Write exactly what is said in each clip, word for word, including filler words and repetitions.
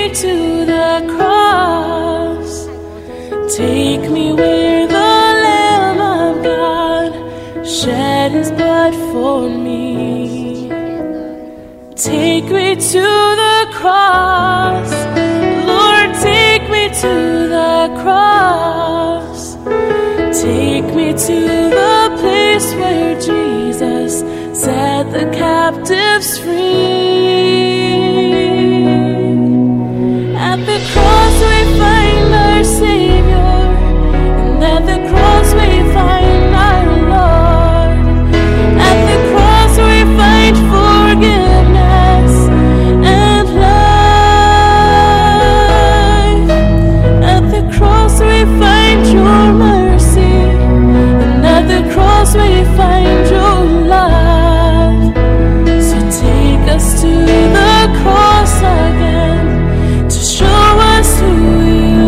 me to the cross. Take me where the Lamb of God shed his blood for me. Take me to the cross. Lord, take me to the cross. Take me to the place where Jesus set the captives free. At the cross we find our Savior, and at the cross we find our Lord. At the cross we find forgiveness and life. At the cross we find your mercy, and at the cross we find your love. So take us to the cross again, to show us who you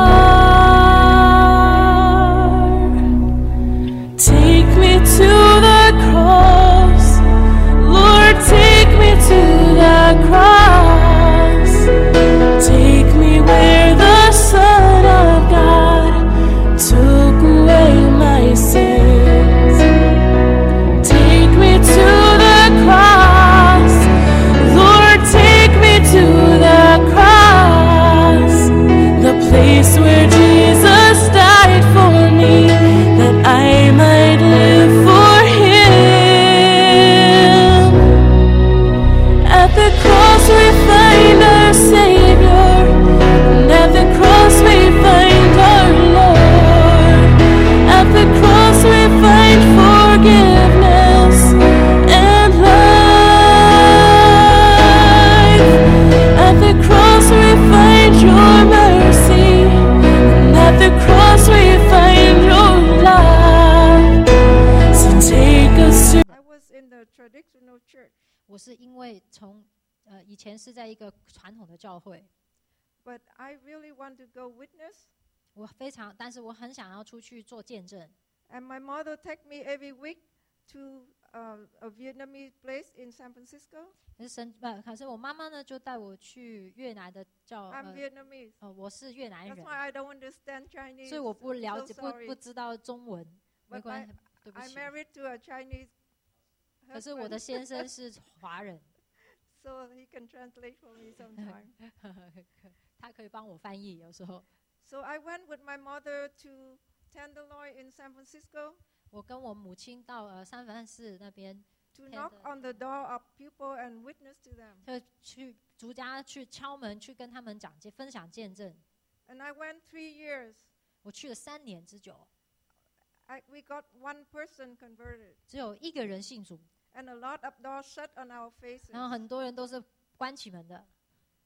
are. Take me to the cross, Lord, take me to the cross. Take me where the Son of God took away my sins. Take me to the cross, Lord, take me to the cross. The place where Jesus died for me, that I might live for him. At the cross we find our Savior, and at the cross we find our Lord. At the cross we find forgiveness and life. At the cross we find your mercy, and at the cross we find your love. So take us to I was in the traditional church, 我是因为从呃以前是在一个传统的教会， but I really want to go witness. 我非常，但是我很想要出去做见证。 And my mother take me every week to uh, a Vietnamese place in San Francisco. 可是神呃，可是我妈妈呢就带我去越南的教 I'm 呃 Vietnamese. 呃，我是越南 That's 人， why I don't understand Chinese. 所以我不了 So 解不 sorry. 不知道中文，没 But 关 I, 系，对不 I'm 起。 married to a Chinese 可是我的 husband, 先生是华人， so he can translate for me sometime. 他可以帮我翻译，有时候 So I went with my mother to Tenderloin in San Francisco 我跟我母亲到呃三藩市那边， to knock on the door of people and witness to them. 就去逐家去敲门，去跟他们讲见分享见证。 And I went three years. 我去了三年之久， I, we got one person converted, 只有一个人信主， and a lot of doors shut on our faces. 然后很多人都是关起门的。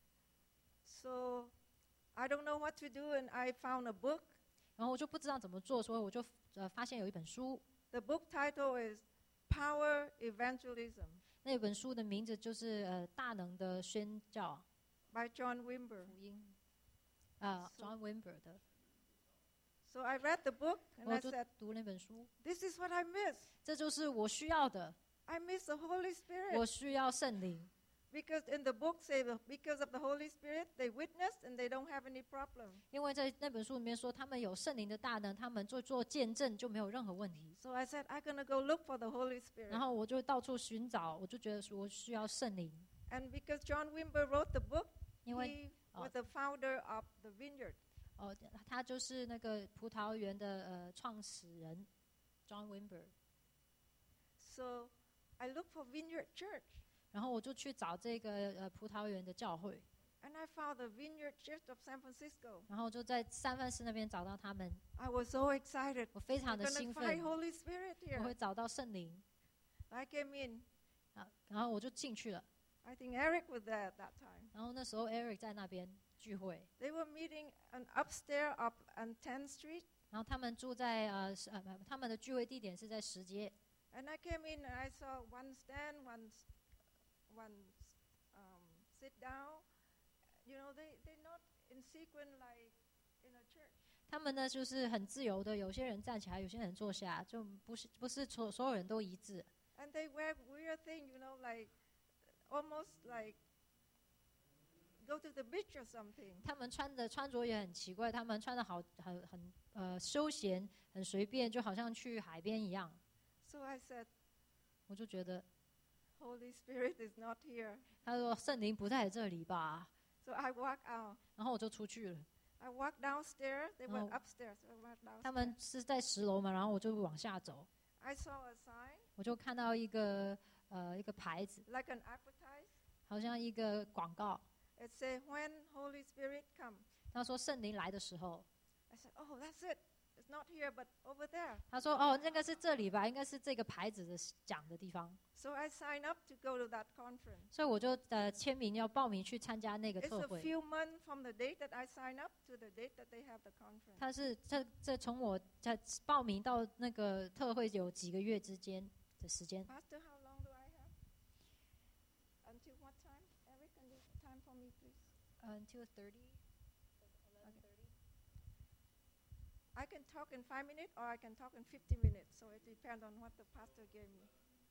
So I don't know what to do, and I found a book. 然后我就不知道怎么做，所以我就呃发现有一本书， The book title is Power Evangelism 那本书的名字就是呃大能的宣教 by John Wimber. 福音，啊、呃、，John Wimber 的， So I read the book, and 我 I 就 said, 读那本书， this is what I miss. 这就是我需要的， I miss the Holy 我 Spirit. 需要圣灵。 Because in the book say that because of the Holy Spirit, they witnessed and they don't have any problem. 因为在那本书里面说，他们有圣灵的大能，他们做做见证就没有任何问题。 So I said, I'm going to go look for the Holy 然 Spirit. 后我就到处寻找，我就觉得说我需要圣灵， And because John Wimber wrote the book, 因为 he was the founder of the vineyard. 哦，他就是那个葡萄园的呃创始人 John Wimber。 So I looked for Vineyard Church, 然后我就去找这个呃葡萄园的教会， and I found the Vineyard Church of San Francisco. 然后就在三藩市那边找到他们， I was so excited. 我非 I'm 常的 going 兴 to 奋 find， Holy Spirit 我会 here. 找到圣灵 I came in. 啊，然后我就进去了。 I think Eric was there at that time. 然后那时候 Eric 在那边聚会， They were meeting on upstairs up on tenth Street. 然后他们住在呃是呃不他们的聚会地点是在石街， And I came in and I saw one stand, one, s- one um, sit down. You know, they, they're not in sequence like in a church. 他们呢就是很自由的，有些人站起来，有些人坐下，就不是不是所所有人都一致。 And they wear weird thing, you know, like almost like go to the beach or something. 他们穿的穿着也很奇怪，他们穿的好很很呃休闲，很随便，就好像去海边一样。 So I said, 我就觉得， Holy Spirit is not here. 他说圣灵不在这里吧， So I walked out. 然后我就出去了。 I walked downstairs. They went Oh. upstairs. So I walked 他 downstairs. 们是在十楼嘛，然后我就往下走， I saw a sign 我就看到一个呃一个牌子， like an advertise. 好像一个广告， It said, when Holy Spirit come. 他说圣灵来的时候， I said, oh, that's it. It's not here, but over there. 他说哦，那个是这里吧，应该是这个牌子的讲的地方， So I signed up to go to that conference. 所以我就呃签名要报名去参加那个 It's 特 a 会。 few months from the date that I signed up to the date that they have the conference. 他是这这从我在报名到那个特会有几个月之间的时间。 Pastor, how long do I have? Until what time? Eric, can you time for me, please? Until thirty. I can talk in five minutes or I can talk in fifty minutes. So it depends on what the pastor gave me.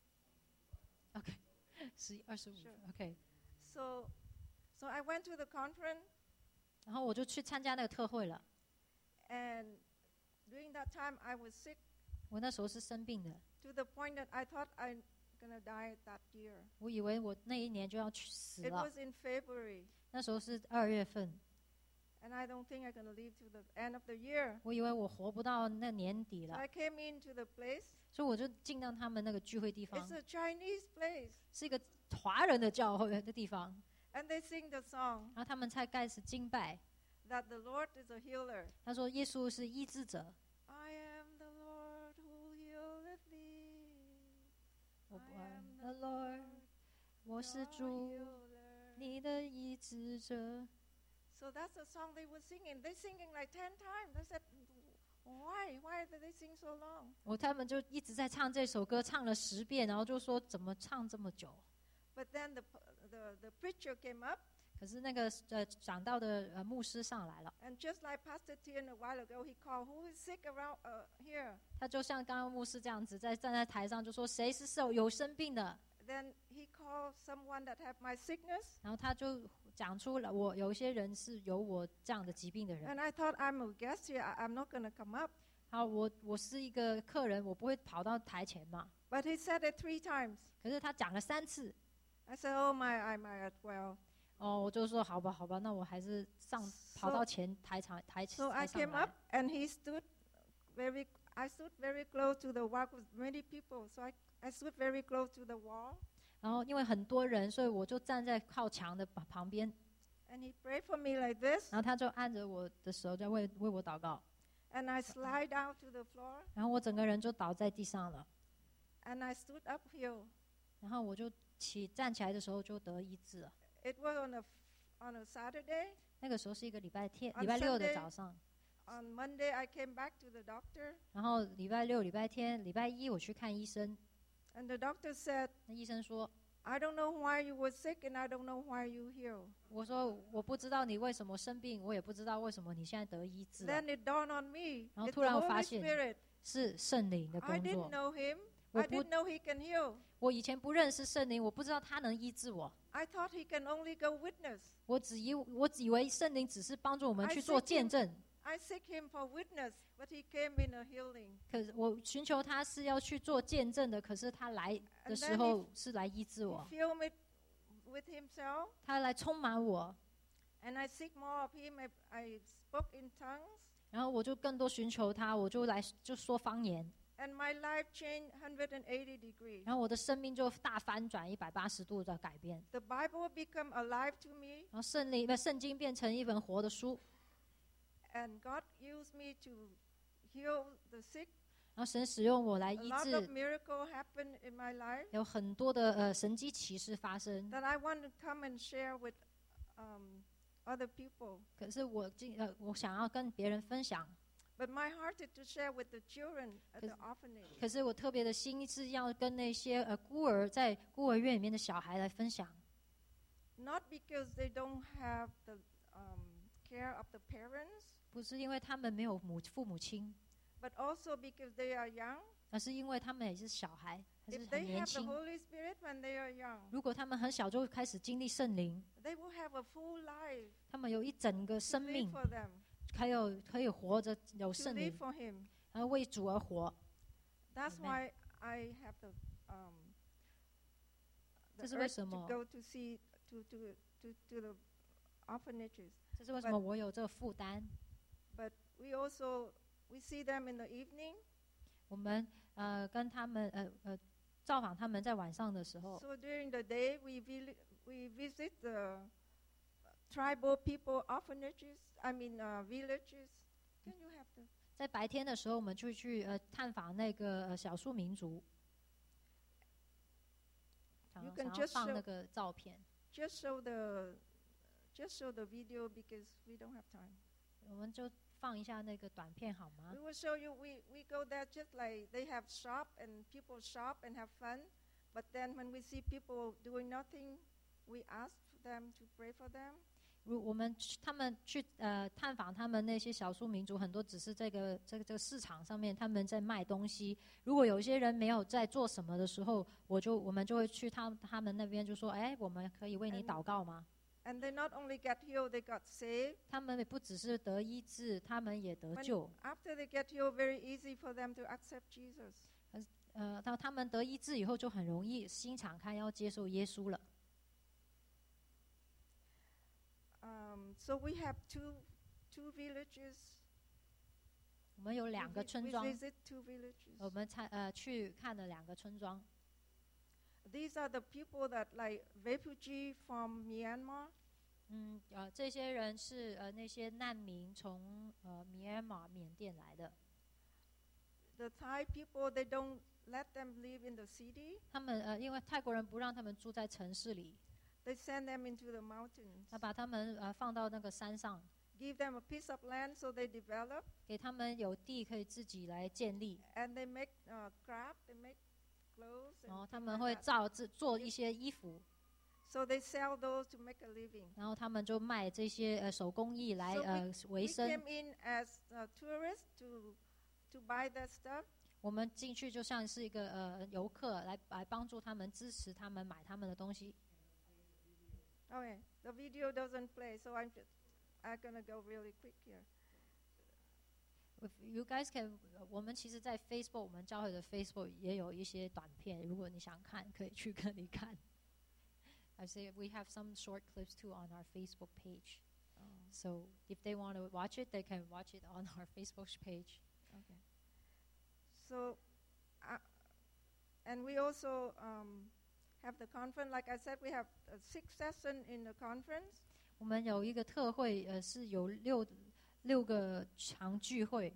OK， 十二十五 Sure. OK， So, so I went to the conference, 然后我就去参加那个特会了。 and during that time I was sick 我那时候是生病的， to the point that I thought I'm gonna die that year. 我以为我那一年就要去死 It 了。 was in February, 那时候是二月份， and I don't think I'm gonna live to the end of the year. 我以为我活不到那年底 So 了， I came into the place. 所以我就进到他们那个聚会地方 It's，a Chinese place, 是一个华人的教会的地方。 and they sing the song 然后他们才开始敬拜。 that the Lord is a healer. 他说耶稣是医治者， I am the Lord who healeth thee. 我 I 不爱 am the the Lord， Lord, 我是 your 主， healer. 你的医治者。 So that's the song they were singing. They singing like ten times. I said, why? Why did they sing so long? 我他们就一直在唱这首歌，唱了十遍，然后就说怎么唱这么久？ But then the the, the preacher came up, 可是那个呃讲道的呃牧师上来了， and just like Pastor Tien a while ago, he called, who is sick around uh, here? 他就像刚刚牧师这样子，在站在台上就说谁是受有生病的， Then he called someone that have my sickness. 然后他就讲出了我有一些人是有我这样的疾病的人。 And I thought, I'm a guest here. I, I'm not going to come up. 好，我我是一个客人，我不会跑到台前嘛。 But he said it three times. 可是他讲了三次， I said, oh my, I might as well. 哦，我就说好吧，好吧，那我还是上 So- 跑到前台场台 So 台 I 上 came 来 up, and he stood very, I stood very close to the wall with many people. So I, I stood very close to the wall. 然后因为很多人，所以我就站在靠墙的旁旁边， And he prayed for me like this. 然后他就按着我的手在为为我祷告， And I slide down to the floor. 然后我整个人就倒在地上了， And I stood up here. 然后我就起站起来的时候就得医治了。 It was on a, on a Saturday. 那个时候是一个礼拜天、 On 礼拜六的 Sunday- 早上， On Monday, I came back to the doctor. 然后礼拜六、礼拜天、礼拜一我去看医生， And the doctor said, 那医生说， I don't know why you were sick, and I don't know why you healed. 我说我不知道你为什么生病，我也不知道为什么你现在得医治了， Then it dawned on me. 然后 It's 突 the 然我发 Holy 现 Spirit. 是圣灵的 I 工 didn't 作。 know him. 我 I 不 didn't know he can heal. 我以前不认识圣灵，我不知道他能医治我。 I thought he can only go witness. 我只以我以为圣灵只是帮助我们 I 去做 seek him- 见证， I seek him for witness, but he came in a healing. 可是我寻求他是要去做见证的，可是他来的 And 时 then 候是来医治 He 我， filled me with himself, 他来充满我， and I seek more of him. I, I spoke in tongues, 然后我就更多寻求他，我就来就说方言， and my life changed one hundred eighty degrees. 然后我的生命就大翻转一百八十度的改变， The Bible became alive to me, 然后圣灵不圣经变成一本活的书， and God used me to heal the sick. 然后神使用我来 A 医 lot of 治， miracles happened in my life 有很多的呃神迹奇事发生。 that I want to come and share with um, other people. 可是我今呃我想要跟别人分享， But my heart is to share with the children at the Cause- orphanage. 可是我特别的心是要跟那些呃孤儿在孤儿院里面的小孩来分享。 Not because they don't have the um, care of the parents, 不是因为他们没有母父母亲， but also because they are young. 而是因为他们也是小孩，还 If 是很 they 年 have the 轻。 Holy Spirit when they are young, 如果他们很小就开始经历圣灵， they will have have a full life 他们有一整个 to 生 live 命， for them, 还有可以活着，有 to 圣 live 灵， for Him. 然后为主而活。 That's Amen. why I have the um, 这 the 是为 urge 什 to 么？ go to see to to to to the orphanages. 这是为什么我有这个负担？ But we also we see them in the evening. 我们呃跟他们呃呃造访他们在晚上的时候， So during the day, we vil- we visit the tribal people orphanages. I mean uh, villages. Can you have the 在白天的时候，我们就去呃探访那个呃少数民族，想 You 要 can 想要 just 放 show- 那个照片， just show the just show the video because we don't have time. 我们就放一下那个短片好吗 We？will show you. We we go there just like they have shop and people shop and have fun. But then when we see people doing nothing, we ask them to pray for them. 如我们去他们去呃探访他们那些少数民族，很多只是这个这个这个市场上面他们在卖东西。如果有一些人没有在做什么的时候，我就我们就会去他他们那边就说，哎，我们可以为你 And- 祷告吗？ And they not only get healed, they got saved. 他们也不只是得医治，他们也得 When, 救。 after they get healed, very easy for them to accept Jesus. 呃，到他们得医治以后，就很容易心敞开，要接受耶稣了。 Um, so we have two two villages. 我们有 We 两个 vi- 村 we 庄， visit two villages. 我们参呃去看了两个村庄。 These are the people that like refugee from Myanmar. 嗯，呃，这些人是呃那些难民从呃米尔马缅甸来的。 The Thai people, they don't let them live in the city. 他们呃因为泰国人不让他们住在城市里， They send them into the mountains, 他把他们呃放到那个山上， give them a piece of land so they develop, 给他们有地可以自己来建立。 and they make uh, craft, they make clothes, 然后 and 他 things 们 like 会 that. 造制做一些衣服， So they sell those to make a living. 然后他们就卖这些呃手工艺来 So we- 呃 We 为生。 came in as uh, tourists to to buy that stuff. 我们进去就像是一个呃游客来来帮助他们，支持他们买他们的东西。 Okay, the video doesn't play, so I'm just I'm gonna go really quick here. If you guys can，我们其实，在 Facebook 我们教会的 Facebook 也有一些短片，如果你想看，可以去跟你看。I say we have some short clips too on our Facebook page. So if they want to watch it, they can watch it on our Facebook page. Okay. So, uh, and we also um, have the conference. Like I said, we have uh, six sessions in the conference. 我们有一个特会，呃，是有六六个场聚会。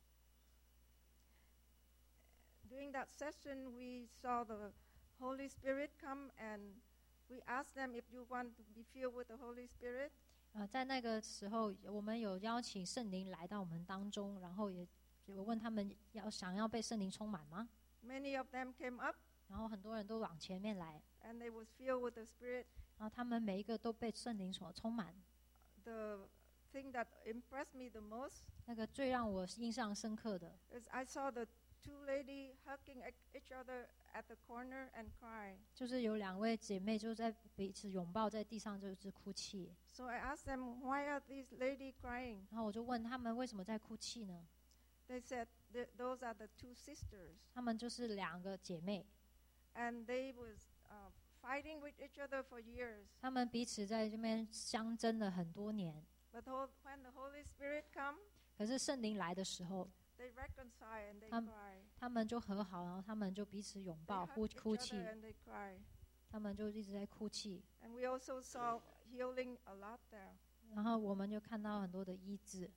During that session, we saw the Holy Spirit come, and we asked them if you want to be filled with the Holy Spirit. 呃，在那个时候，我们有邀请圣灵来到我们当中，然后也我问他们要想要被圣灵充满吗？ Many of them came up, 然后很多人都往前面来， and they was filled with the Spirit. 然后他们每一个都被圣灵所充满。 The thing that impressed me the most 那个最让我印象深刻的， is I saw the two ladies hugging e- each other at the corner and cry. 就是有两位姐妹就在彼此拥抱在地上，就是哭泣。 So I asked them, why are these ladies crying? 然后我就问他们为什么在哭泣呢？ They said th- those are the two sisters, 他们就是两个姐妹， and they was uh, fighting with each other for years. 她们彼此在这边相争了很多年。 But ho- when the Holy Spirit come, 可是圣灵来的时候， they reconcile and they Um, cry. 他们就和好，然后他们就彼此拥 They 抱， hug 哭 each 哭 other 泣， and they cry. 他们就一直在哭泣。 And we also saw healing a lot there. 然后我们就看到很多的医治。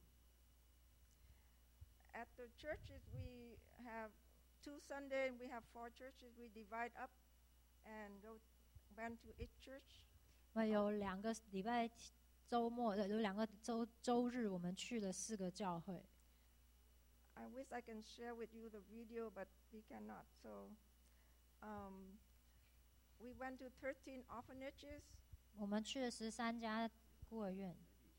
At the churches, we have two Sunday and we have four churches. We divide up and go went to each church. 那有两个礼拜周末，呃有两个周周日，我们去了四个教会。 I wish I can share with you the video, but we cannot. So, um, we went to thirteen orphanages. 我们去了十三家孤儿院。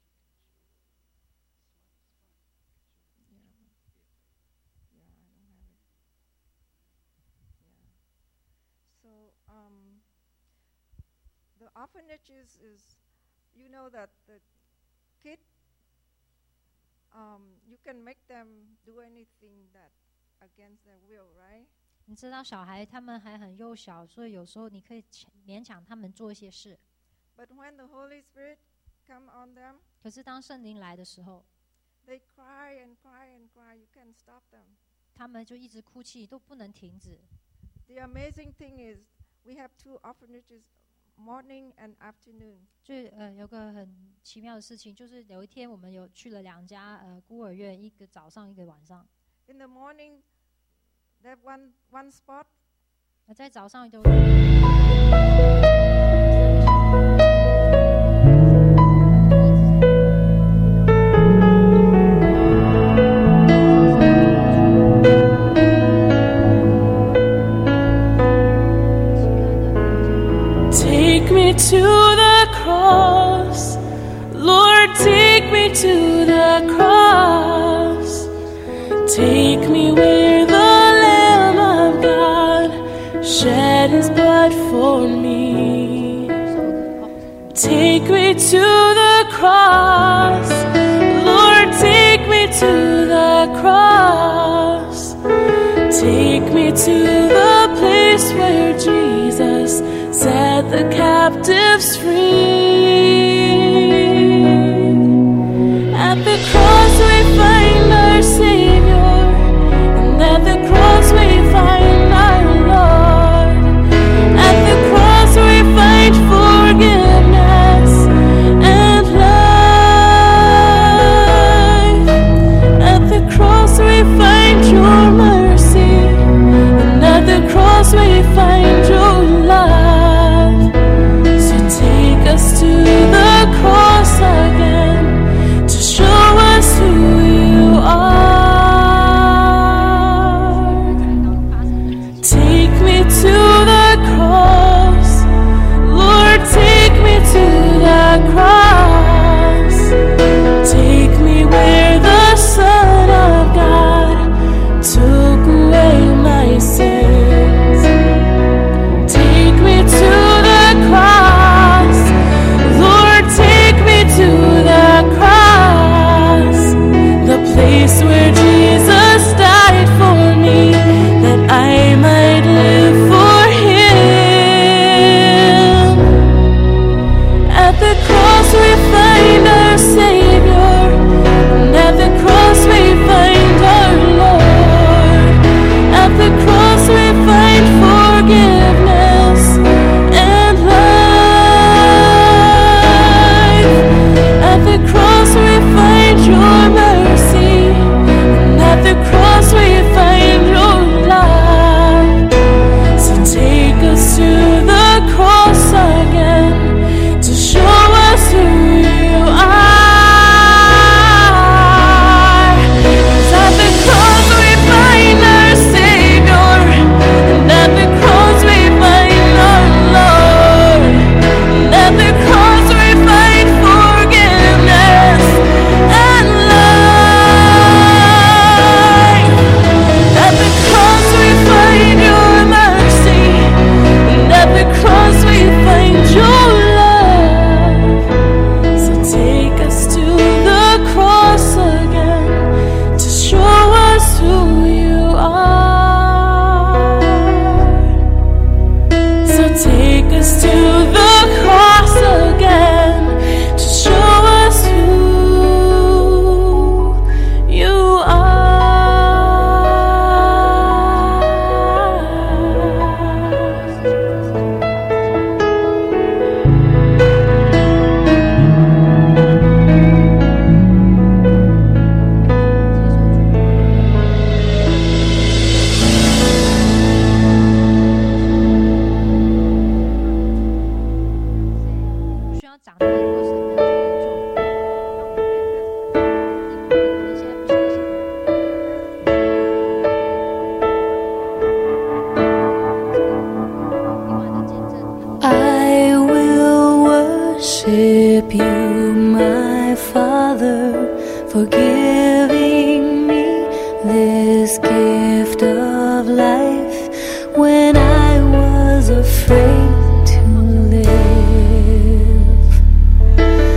Yeah. Yeah, I don't have it. Yeah. So, um, the orphanages is you know that the kid, um, you can make them do anything that against their will, right? 你知道小孩他们还很幼小，所以有时候你可以勉强他们做一些事。 But when the Holy Spirit come on them, 可是当圣灵来的时候， they cry and cry and cry. You can't stop them. 他们就一直哭泣，都不能停止。 The amazing thing is, we have two orphanages, morning and afternoon. 最呃有个很奇妙的事情，就是有一天我们有去了两家呃孤儿院，一个早上，一个晚上。 In the morning, they have one one spot. 那在早上就。 Take me to the cross, Lord, take me to the cross. Take me where the Lamb of God shed his blood for me. Take me to the cross, Lord, take me to the cross. Take me to the place where Jesus set the captives free. At the cross we find our Savior, and at the cross we find our Lord. At the cross we find forgiveness and life. At the cross we find your mercy, and at the cross we find your love. So take us to the cross again, to show us who you are. Take me to the cross, Lord, take me to the cross. Take me where the Son of God took away my sins. Take me to the cross, Lord, take me to the cross. The place where Jesus died for me, that I might live for him. At the cross we find our Savior, and at the cross we find our Lord. At the cross we find forgiveness and life. At the cross we find your mercy, and at the cross we find your love. So take us to the cross again, to show us who you are. 'Cause at the cross we find our Savior, and at the cross we find our Lord. And at the cross we find forgiveness and life. At the cross we find your mercy, and at the cross we find your love. So take us to the cross again, to show us who you are. So take us to the cross again, to show us who you are. I will worship you, my Father, for giving me this gift of life when I was afraid to live.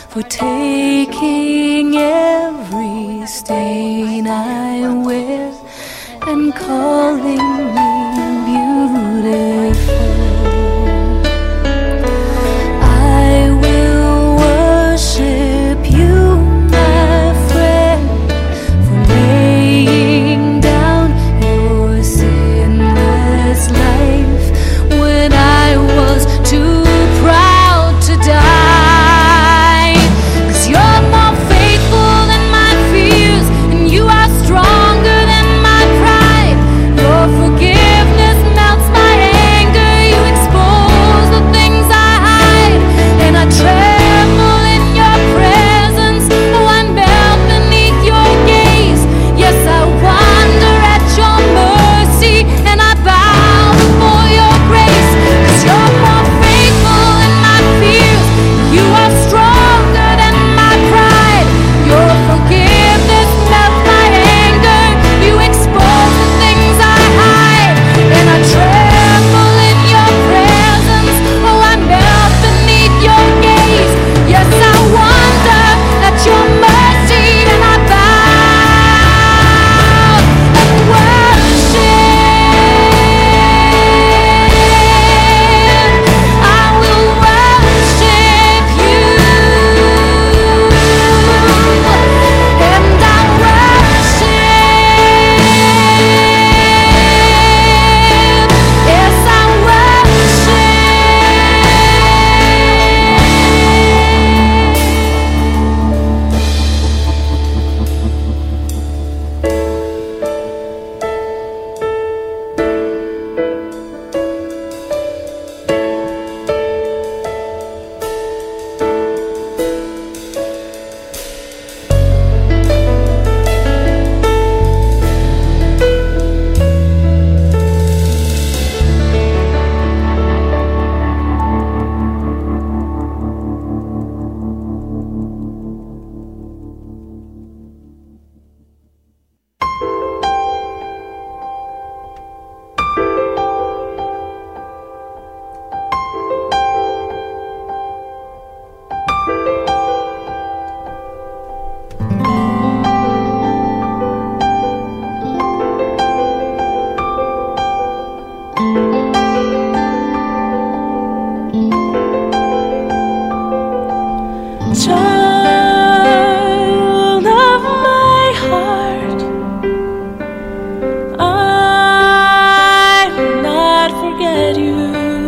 for taking every stain I wear and calling me beautiful. I will worship you, my friend, for laying down your sinless life when I was too proud to die. 'Cause you're more faithful than my fears, and you are stronger than my pride. Your forgiveness melts my anger. You expose the things I hide, and I tremble in your presence. Oh, I melt beneath your gaze. Yes, I wonder at your mercy, and I bow before your grace. 'Cause you're more faithful than my fears. You are stronger than my pride. Your forgiveness melts my anger. You expose the things I hide, and I tremble in your presence. Oh, I melt beneath your gaze. Yes, I wonder at your mercy, and I bow and worship. I will worship you, and I worship. Yes, I worship. Child of my heart, I will not forget you.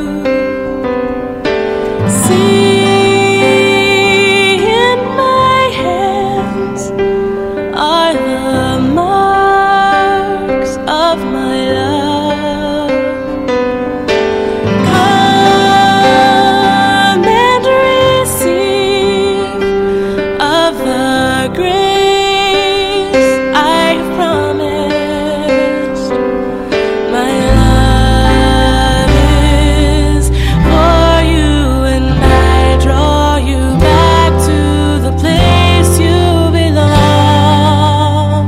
See, in my hands are the marks of my love. Come and receive of the grace I've promised. My love is for you, and I draw you back to the place you belong.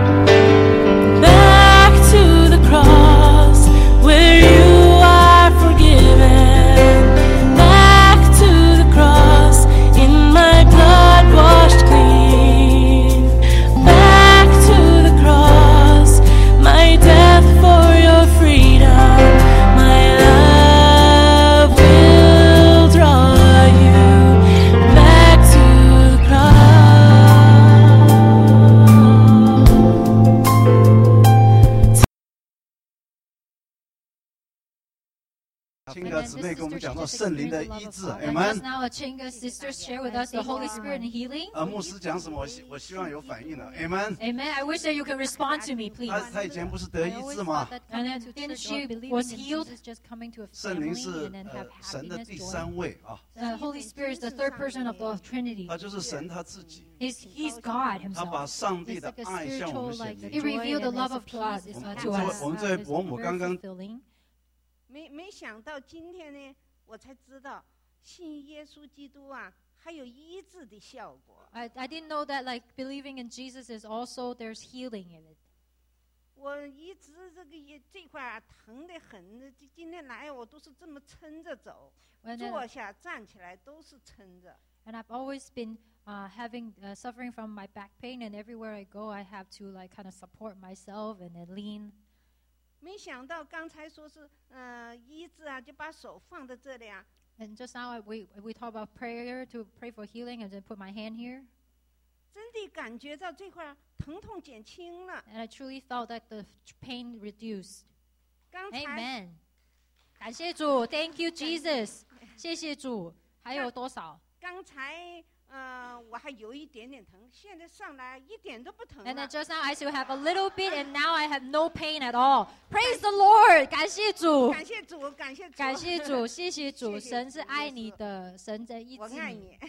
Back to the cross where you are forgiven. Back to the cross in my blood washed clean. Back to the cross, my death for your freedom. My love will draw you back to the cross. 亲哥姊妹跟我们讲到圣灵的医治 And ，amen just。now, a Chinga sister share with us the Holy Spirit and healing. 呃，牧师讲什么，我希我希望有反应的，amen。 Amen. I wish that you can respond to me, please. 他他以前不是得医治吗？ And then didn't she was healed? 圣灵是呃神的第三位啊， The Holy Spirit is the third person of the Trinity. 他就是神他自己， He's He's God 他把 Himself. 上帝的爱向我们显 He 明。 revealed the love of God 我们 to 这位 us. 我们这位伯母刚刚 Fulfilling. 没没想到今天呢，我才知道信耶稣基督啊，还有医治的效果。 I I didn't know that like believing in Jesus is also there's healing in it. 我一直这个也这块啊疼得很，今天来我都是这么撑着走， When 坐 uh, 下站起来都是撑着。 And I've always been uh, having uh, suffering from my back pain, and everywhere I go, I have to like kind of support myself and then lean. 没想到刚才说是呃医治啊，就把手放在这里啊。 And just now we we talk about prayer to pray for healing, and then put my hand here. 真的感觉到这块疼痛减轻了。 And I truly felt that the pain reduced. 刚才 Amen. 感谢主 ，Thank you Jesus. 谢谢主。还有多少？ 刚才呃我还有一点点疼，现在上来一点都不疼 And then 了。 just now I still have a little bit, and now I have no pain at all. Praise the Lord. 感谢主， 感谢主，感谢主， 感谢主，谢谢主。 谢谢神是主爱你的，神在医我治你。 爱你。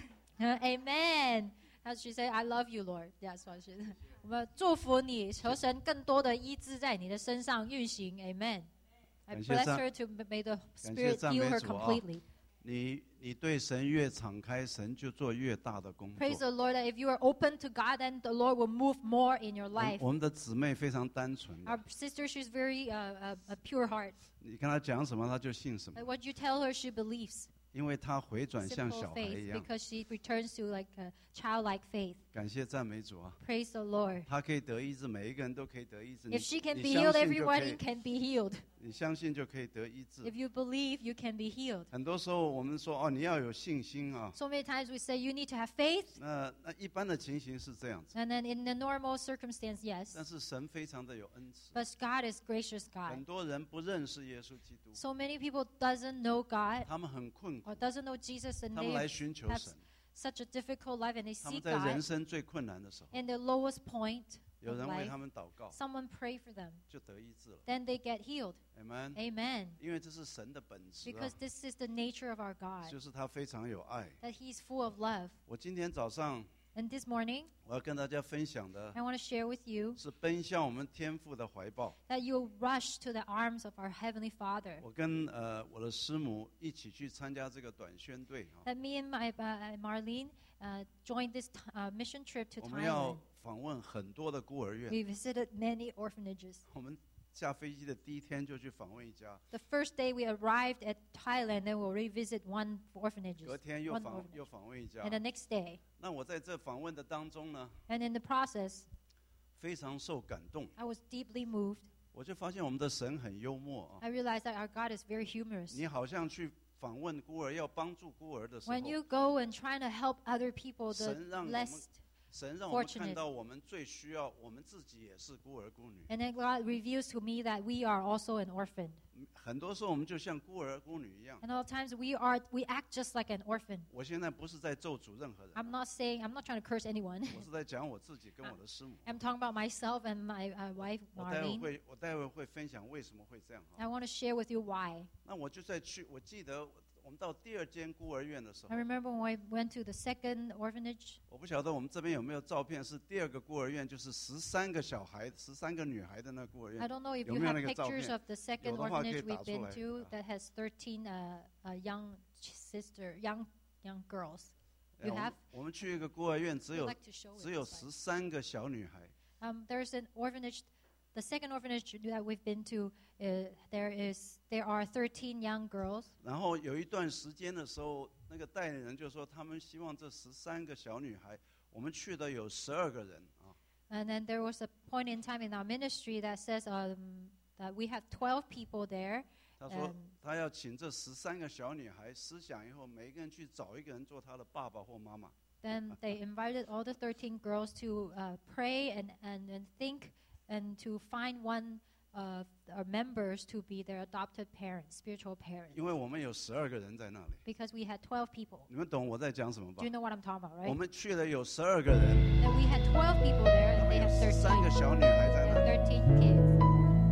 Amen. As she said, I love you, Lord. That's what she said. 我们祝福你，求神更多的医治在你的身上运行。Amen. I 感谢 bless 赞- her to may the 感谢 Spirit 赞 heal 美 her 主啊。 completely. 你你对神越敞开，神就做越大的工 Praise 作。 the Lord that if you are open to God, then the Lord will move more in your 我 life. 我们的姊妹非常单纯的 Our sister, she's very uh, uh, a pure heart. 你跟她讲什么，她就信什么 Like，what you tell her, she believes. 因为她回转像 Simple 小孩 faith, 一样。 because she returns to like a childlike faith. 感谢赞美主啊！ Praise the Lord. 她可以得医治，每一个人都可以得医治。你 If she can 你 be 相 healed, 信就可 everyone 以， can be healed. 你相信就可以得医治 If。you believe, you can be healed. 很多时候我们说哦，你要有信心啊。 So many times we say you need to have faith, 那那一般的情形是这样子， and then in the normal circumstance, yes. 但是神非常的有恩慈。 But God is gracious 很 God. 多人不认识耶稣基督， So many people doesn't know God 他们很困苦 or，doesn't know Jesus, and 他们 they 来寻求 have 神。 such a difficult life, and they 他们 seek 在人 God 生最困难的时候， in the lowest point 有 of 人为 life. 他们祷告， Someone pray for them, 就得医治了。 then they get healed. Amen。 Amen. 因为这是神的本质啊 Because，this is the nature of our God, 就是他非常有爱。 that He's full of love. 我今天早上 And this morning, 我要跟大家分享的 I want to share with you 是奔向我们天父的怀抱。 that you'll rush to the arms of our Heavenly Father. 我跟呃我的师母一起去参加这个短宣队啊， That me and my uh, Marlene uh, joined this t- uh, mission trip to 我们要 Thailand. 访问很多的孤儿院。 We visited many orphanages. 我们下飞机的第一天就去访问一家， The first day we arrived at Thailand, then we'll revisit one orphanage. 隔天又 One 访 orphanage. 又访问一家 And。the next day, 那我在这访问的当中呢， and in the process, 非常受感动， I was deeply moved. 我就发现我们的神很幽默啊。 I realized that our God is very humorous. 你好像去访问孤儿，要帮助孤儿的时候 When，you go and try to help other people, the 神让我们 less, 神让我们 fortunate 看到我们最需要，我们自己也是孤儿孤女。 and then God reveals to me that we are also an orphan. 很多时候我们就像孤儿孤女一样。 And all times we are, we act just like an orphan. 我现在不是在咒诅任何人， I'm not saying, I'm not trying to curse anyone. 我是在讲我自己跟我的师母。 I'm talking about myself and my uh, wife 我待会 Marlene. 会，我待会会分享为什么会这样 I 哈。 want to share with you why. 那我就在去，我记得我们到第二间孤儿院的时候 I，remember when I went to the second orphanage. 我不晓得我们这边有没有照片，是第二个孤儿院，就是十三个小孩、十三个女孩的那个孤儿 I 院。 don't know if 有 you 没有 have 那个照 pictures 片？ of the second 有的话可以 orphanage 打 we've 出 been 来。 to 啊 that has thirteen uh, uh, young ch- sister, young young girls. 哎 You 我们 have? 我们去一个孤儿院，只 I'd 有 like to show it 只有 this 十 slide. 三个小女孩。 Um, there's an orphanage. The second orphanage that we've been to, uh, there is there are thirteen young girls. 然后有一段时间的时候，那个代理人就说，他们希望这十三个小女孩，我们去的有十二个人啊。 And then there was a point in time in our ministry that says um, that we have twelve people there. 他说 Um, 他要请这十三个小女孩思想以后，每一个人去找一个人做他的爸爸或妈妈。 Then they invited all the thirteen girls to uh, pray and, and, and think and to find one of our members to be their adopted parents, spiritual parents. 因为我们有十二个人在那里， Because we had twelve people. 你们懂我在讲什么吧 Do you？know what I'm talking about, 我 right? 们去了有十二个人， Then we had twelve people there 他 and 们 they 有 have 十三个 thirteen. 小女孩在 They 那 have 里。 thirteen kids.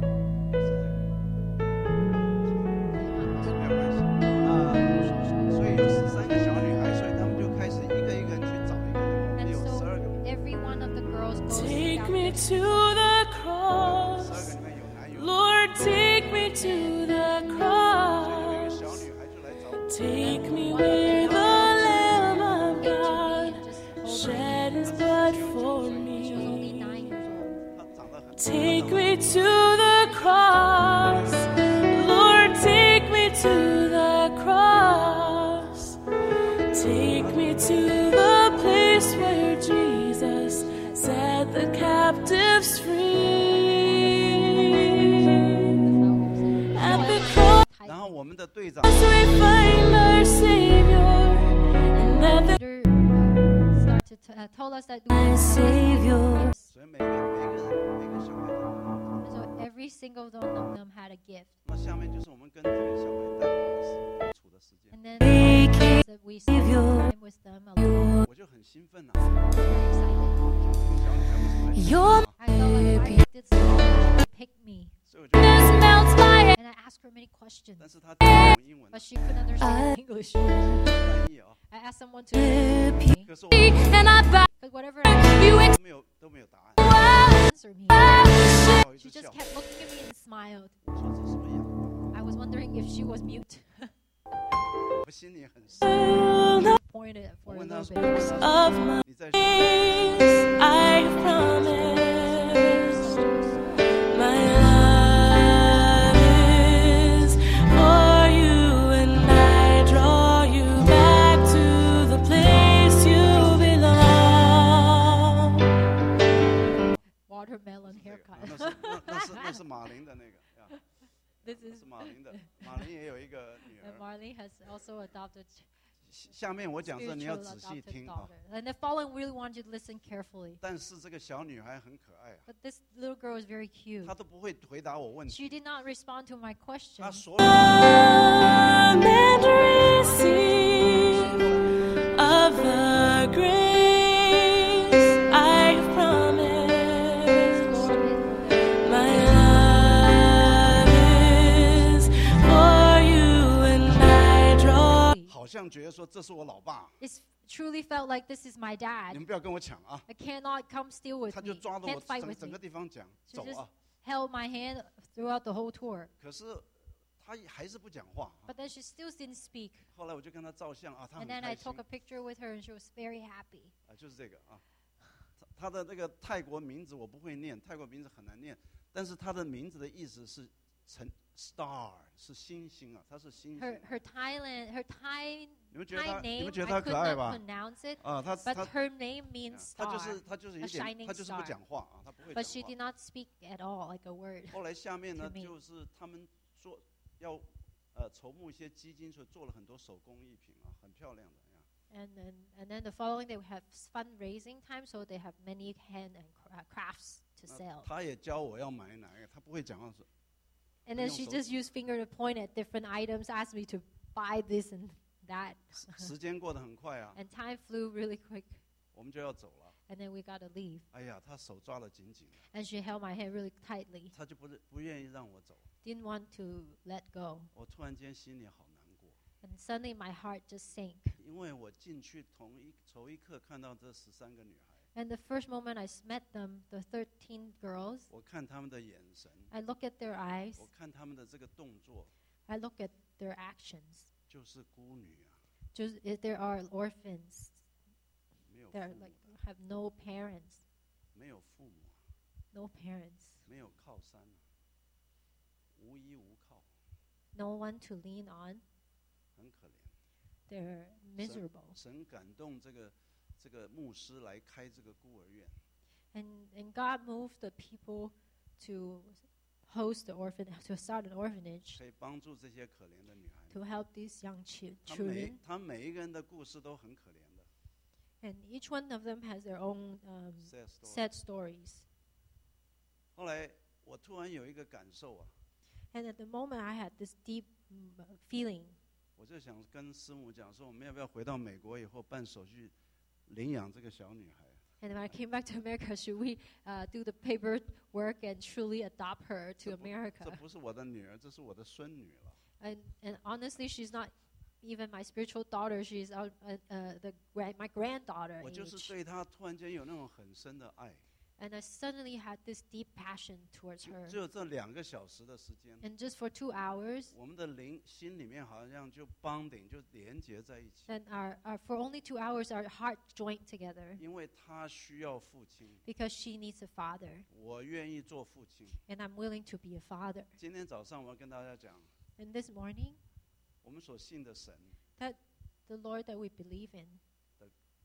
没有关系啊，所以有十三个小女孩，所以他们就开始一个一个人去找一个人。我们 And 有 so 十二个， every one of the girls goes Take down me there. to the 十 cross. 二个里面有男有女， Lord, take me to the 所以有一个 cross. 小女孩就来找我。 Take me where the Lamb of Came to me God and just told me shed his blood for she was only me. nine years old. 她长得很。 Take me to the cross. Lord, take me to the cross. Take me to captives free. At the cross 然后我们的队长 we find our Savior, and at the started to, uh, told us that my Savior. 所以每个每个人每个小孩都有。 so every single one of them had a gift. 那下面就是我们跟这个小孩带的处的时间， And then that we spent time with them alone. 我就很兴奋啊。 Very excited. 小女孩为什么来 Your I felt like I did something to pick me. 所以我就， this melts my And I asked her many questions, 但是她听不懂英文， but she couldn't understand English. 翻译啊， I asked someone to translate me, 可是我 and I bow but whatever I you 都没有都没有答案， answered me, 不好意 she 思 just 笑。 kept looking at me and smiled. 我说这什么样？ I was wondering if she was mute. 我心里很深。 Pointed 我 for a 问她 little 说 bit. of my 你在 days I promise my love is for you, and I draw you back to the place you belong. Watermelon 这个 haircut. 那是那那是那是马林的那个呀， This 那 is 是马林的，马林也有一个女 and 儿。 Marley has also adopted 下面我讲这你要 spiritual 仔细 adopted 听啊。 daughter. And the following really want you to listen carefully. 但是这个小女孩很可爱啊， But this little girl is very cute. 她都不会回答我问 She 题， did not respond to my question. 她所有 Come and receive of the grace I have promised. My love is for you, and I draw. 好像觉得说这是我老爸， It truly felt like this is my 你 dad. 们不要跟我抢啊！ I cannot come steal with 他就 me. 抓着我 Can't fight 整 with 整 me. 个地方讲 She 走 just 啊， held my hand throughout the whole tour. 可是他还是不讲话啊。 But then she still didn't speak. 后来我就跟他照相啊，他很 And then 开 I 心 took a picture with her, and she was very happy. 啊，就是这个啊。他他的那个泰国名字我不会念，泰国名字很难念，但是他的名字的意思是成 star 是星星啊，他是星星 Her her Thailand her Thai 你们觉得 Thai 他你 name 们觉得 I 他 could 可爱 not 吧？ pronounce it, 啊，他 but 他 her name means 他就 star. 是他就是一 a 点， shining 他就是不 star. 讲话啊，他不会 But 讲 she 话 did。not speak at all, like a word. 后来下面呢， to me. 就是他们做要呃筹募一些基金，所以做了很多手工艺品啊，很漂亮的呀。 And then and then the following they have fundraising time, so they have many hand and cra- uh, crafts to 那 sell. 他也教我要买哪一个，他不会讲话说 And then 用 she 手 just used finger to point at different items, asked me to buy this and that. 时间过得很快啊， And time flew really quick. 我们就要走了。 And then we got to leave. 哎呀，他手抓得紧紧的， And she held my hand really tightly, 他就不是不愿意让我走。 didn't want to let go. 我突然间心里好难过， And suddenly my heart just sank. 因为我进去同一头一刻看到这十三个女孩， And the first moment I met them, the thirteen girls, 我看他们的眼神， I look at their eyes, 我看他们的这个动作， I look at their actions. 就是孤女啊， Just if there are orphans, 没有父 they're 母 like have no parents, 没有父母， no parents, 没有靠山啊，无依无靠， no one to lean on. 很可怜。 They're miserable. 神感动这个这个牧师来开这个孤儿院， And and God moved the people to host the orphan to start an orphanage 可以帮助这些可怜的女孩。 to help these young chi- 他每 children. 他每一个人的故事都很可怜的 And each one of them has their own um, ，sad story。 sad stories. 后来我突然有一个感受啊， And at the moment, I had this deep mm, uh, feeling. 我就想跟师母讲说，我们要不要回到美国以后办手续领养这个小女孩？ And when I came back to America, should we uh, do the paperwork and truly adopt her to 这不 America? 这不是我的女儿，这是我的孙女了。 And, and honestly, she's not even my spiritual daughter. She's uh, uh, uh, the grand, my granddaughter 我就是 age. 对她突然间有那种很深的爱。 And I suddenly had this deep passion towards her. 只有这两个小时的时间， And just for two hours, 我们的灵心里面好像就 bonding 就连接在一起， and our, our, for only two hours, our heart joined together 因为她需要父亲， because she needs a father. 我愿意做父亲。 And I'm willing to be a father. 今天早上我要跟大家讲， And this morning, 我们所信的神 that the Lord that we believe in,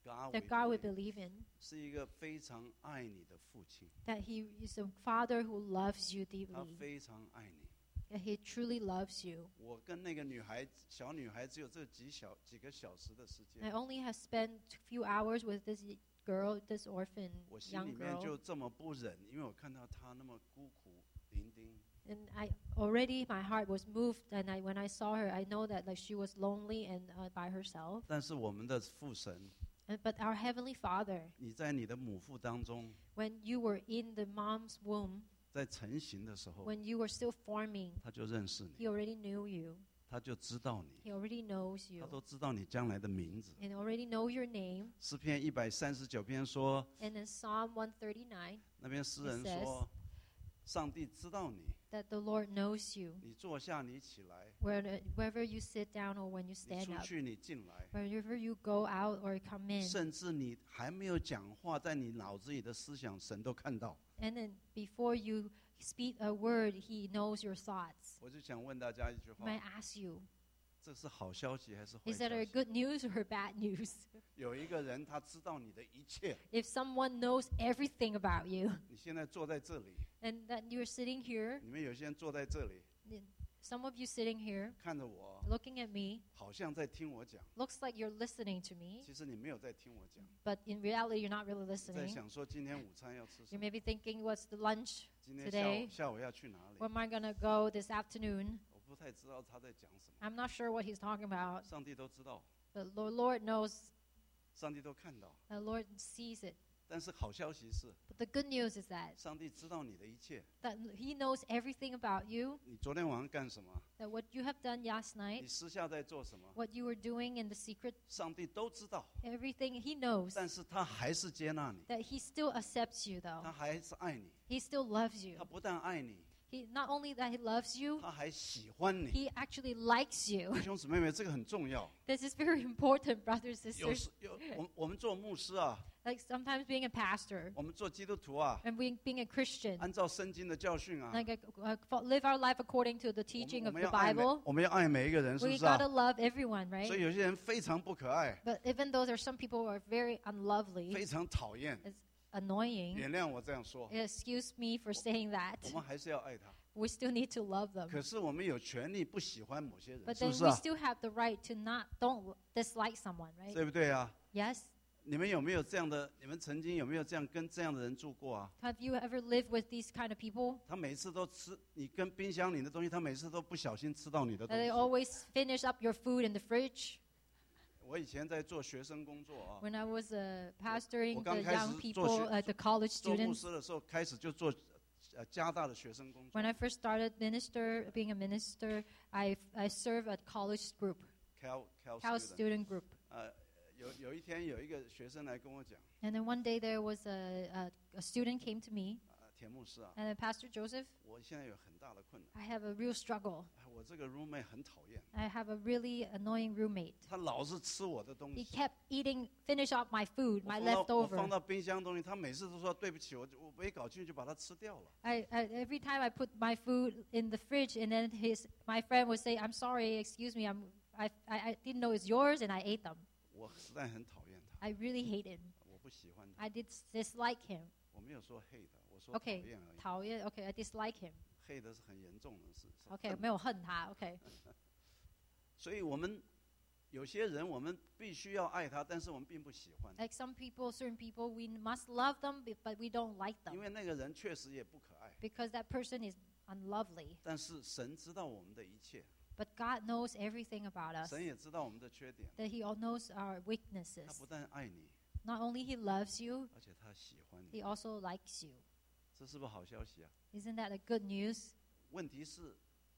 God that we God we believe believe in, 是一个非常爱你的父亲， that He is a Father who loves you 他 deeply, 非常爱你。 that He truly loves you. 我跟那个女孩小女孩只有这几小几个小时的时 I 间， only have spent a few hours with this girl, this orphan 我心 young 里面 girl, 就这么不忍，因为我看到她那么孤苦伶仃。 and I already my heart was moved. And I, when I saw her, I know that like she was lonely and uh, by herself. 但是我们的父神， And, but our Heavenly Father, 你在你的母腹当中， when you were in the mom's womb, 在成型的时候， when you were still forming, 他就认识 He 你， already knew you. 他就知道你， He already knows 他 you 都知道你将来的名字。 and already know your name. 诗篇一百三十九篇说， And in Psalm one thirty-nine, 那边诗人 It says 说，上帝知道你， that the Lord knows you. 你坐下，你起来， Where- Wherever you sit down or when you 你 stand 出 up, 去，你进来， wherever you go out or come in. 甚至你还没有讲话，在你脑子里的思想，神都看到。 And then before you speak a word, He knows your thoughts. 我就想问大家一句话 May I：ask you, 这是好消息还是坏 is 消 that a 息？ good news or bad news? 有一个人他知道你的一切， If someone knows everything about you, 你现在坐在这里， and that you're sitting here, 你们有些人坐在这里 some of you sitting here 看着我， looking at me, 好像在听我讲， looks like you're listening to me, 其实你没有在听我讲， but in reality, you're not really 你在 listening. 想说今天午餐要吃什 You 么， may be thinking, what's the lunch? 今天下午 today 下午要去哪里 Where？am I going to go this afternoon? 我不太知道他在讲什么， I'm not sure what he's talking about. 上帝都知道， The Lo- Lord knows, 上帝都看到。 the Lord sees it. 但是好消息是， But the good news is that, 上帝知道你的一切。 that He knows everything about you, 你昨天晚上干什么？ that what you have done last 你 night, 私下在做什么？ what you were doing in the secret, 上帝都知道， everything He knows. 但是他还是接纳你， That He still accepts you, 他 though. 还是爱你。 He still loves you. 他不但爱你， He not only that He loves you, 他还喜欢你。 He actually likes you. 弟兄姊妹们，这个很重要。 This is very important, brothers and 有 sisters. 时有我们我们做牧师啊， Like sometimes being a pastor 我们做基督徒啊， and being, being a Christian, 按照圣经的教训啊， like uh, uh, live our life according to the 我 teaching 们我 of 们 the 要爱每 Bible. 我们要爱每一个人，是不 We 是啊 gotta？love everyone, 所以 right? 有些人非常不可爱， But even though there's some people who are very unlovely, 非常讨厌。 it's annoying. 原谅我这样说， Excuse me for saying that. 我们还是要爱他。 We still need to love them. 可是我们有权利不喜欢某些人， But 是 then 不是 we 啊？ still have the right to not don't dislike someone, right? 对不对啊？ Yes. 你们有没有这样的？你们曾经有没有这样跟这样的人住过啊？ Have you ever lived with these kind of people? 他每次都吃你跟冰箱里的东西，他每次都不小心吃到你的 That 东 they 西。 always finish up your food in the fridge. 我以前在做学生工作啊， When I was uh, pastoring 我刚 the 开始 young 做 people, 学- uh, the college 做牧 students, 师的时候开始就做呃加大的学生工作 when I first started minister, being a minister, I I serve a college group, ，Cal Cal Cal student。 student group. 呃，有有一天有一个学生来跟我讲， And then one day there was a, a, a student came to me, 呃，田牧师啊， and then Pastor Joseph, 我现在有很大的困难， I have a real struggle. 哎我这个 roommate 很讨厌， I have a really annoying roommate. 他老是吃我的东 He 西。 kept eating, finish up my food, 我 my 放到我 leftover. 放到冰箱东西，他每次都说对不起，我就我没搞清楚就把它吃掉了。 I, I, every time I put my food in the fridge, and then his my friend would say, "I'm sorry, excuse me, I'm I, I, I didn't know it's yours," and I ate them. 我实在很讨厌他， I really hate him. 我不喜欢他。 I did dislike him. 我没有说 hate 他，我说讨 Okay, 厌而已。 讨厌, okay, I dislike him. hate 是很严重的事。是 Okay, 恨没有恨他, okay. 所以我们有些人，我们必须要爱他，但是我们并不喜欢， Like some people, certain people, we must love them, be- but we don't like 因 them 为那个人确实也不可爱。 because that person is unlovely. 但是神知道我们的一切， But God knows everything about us. 神也知道我们的缺点。 That He all knows our 他 weaknesses. 不但爱你， Not only He loves you, 而且他喜欢 He 你， also likes you. 这是不是好消息啊？ Isn't that a good news? 问题是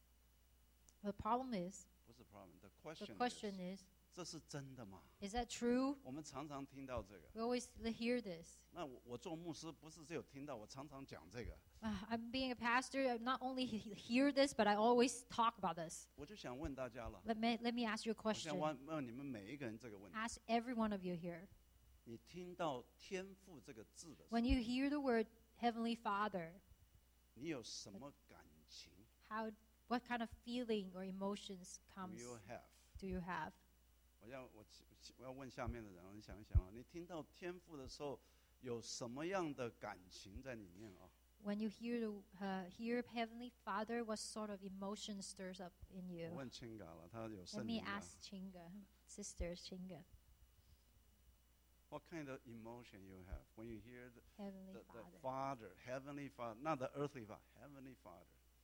The problem is, 不是 problem？The the question question is， is, 这是真的吗？ is that true? 我们常常听到这个。 We always li- hear this. 那我我做牧师不是只有听到，我常常讲这个。 Uh, I'm being a pastor. I not only he- hear this, but I always talk about this. 我就想问大家了， Let me let me ask you a 我想 question. 问问你们每一个人这个问题： Ask every one of you here. 你听到“天父”这个字的时候， When you hear the word Heavenly Father, 你有什么感情 how what kind of feeling or emotions do comes you have？ do you have? 我要我我要问下面的人，你想一想啊，你听到天父的时候，有什么样的感情在里面啊？ When you hear the, uh, hear Heavenly Father, what sort of emotion stirs up in 我 you? 问青嘎了，他有 Let 圣 me 灵啊。 ask Chinga, sister Chinga, What kind of emotion you have when you hear the, Heavenly the, the Father. Father, Heavenly Father, not the earthly Father, Heavenly Father.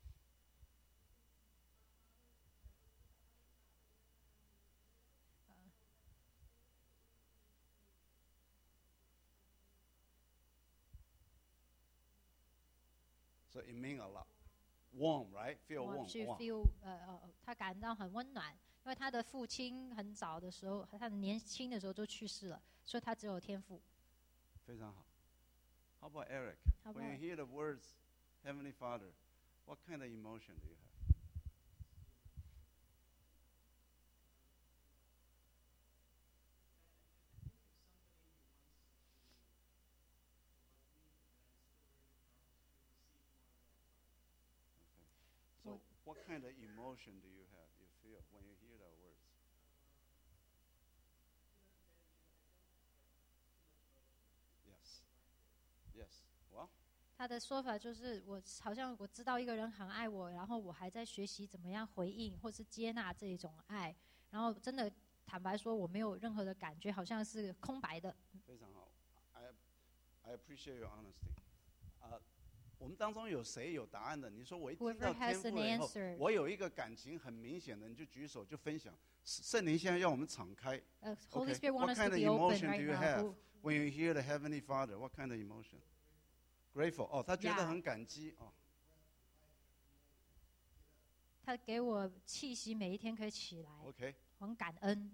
So it means a lot. Warm, right? Feel warm. Want to warm. feel 呃呃，他感到很温暖，因为他的父亲很早的时候，他很年轻的时候就去世了，所以他只有天赋。 非常好。How about Eric? How When you about- hear the words Heavenly Father, what kind of emotion do you have? Okay. So What- what kind of emotion do you have, you feel when you hear the words? Yes. Yes. Well, 他的说法就是，我好像我知道一个人很爱我，然后我还在学习怎么样回应或是接纳这一种爱，然后真的坦白说，我没有任何的感觉，好像是空白的。 非常好。I I appreciate your honesty. 啊、我们当中有谁有答案的？你说我一听 Whoever 到 has 天 an 赋了以后 answer， 我有一个感情很明显的，你就举手就分享。圣灵现在要我们敞开。 呃、h o l y Okay. Spirit What wants us kind to of be open emotion right do you now. have Who- when you hear the Heavenly Father? What kind of emotion? Grateful. 哦，他觉得 Yeah. 很感激哦。 他给我气息，每一天可以起来， OK。 很感恩。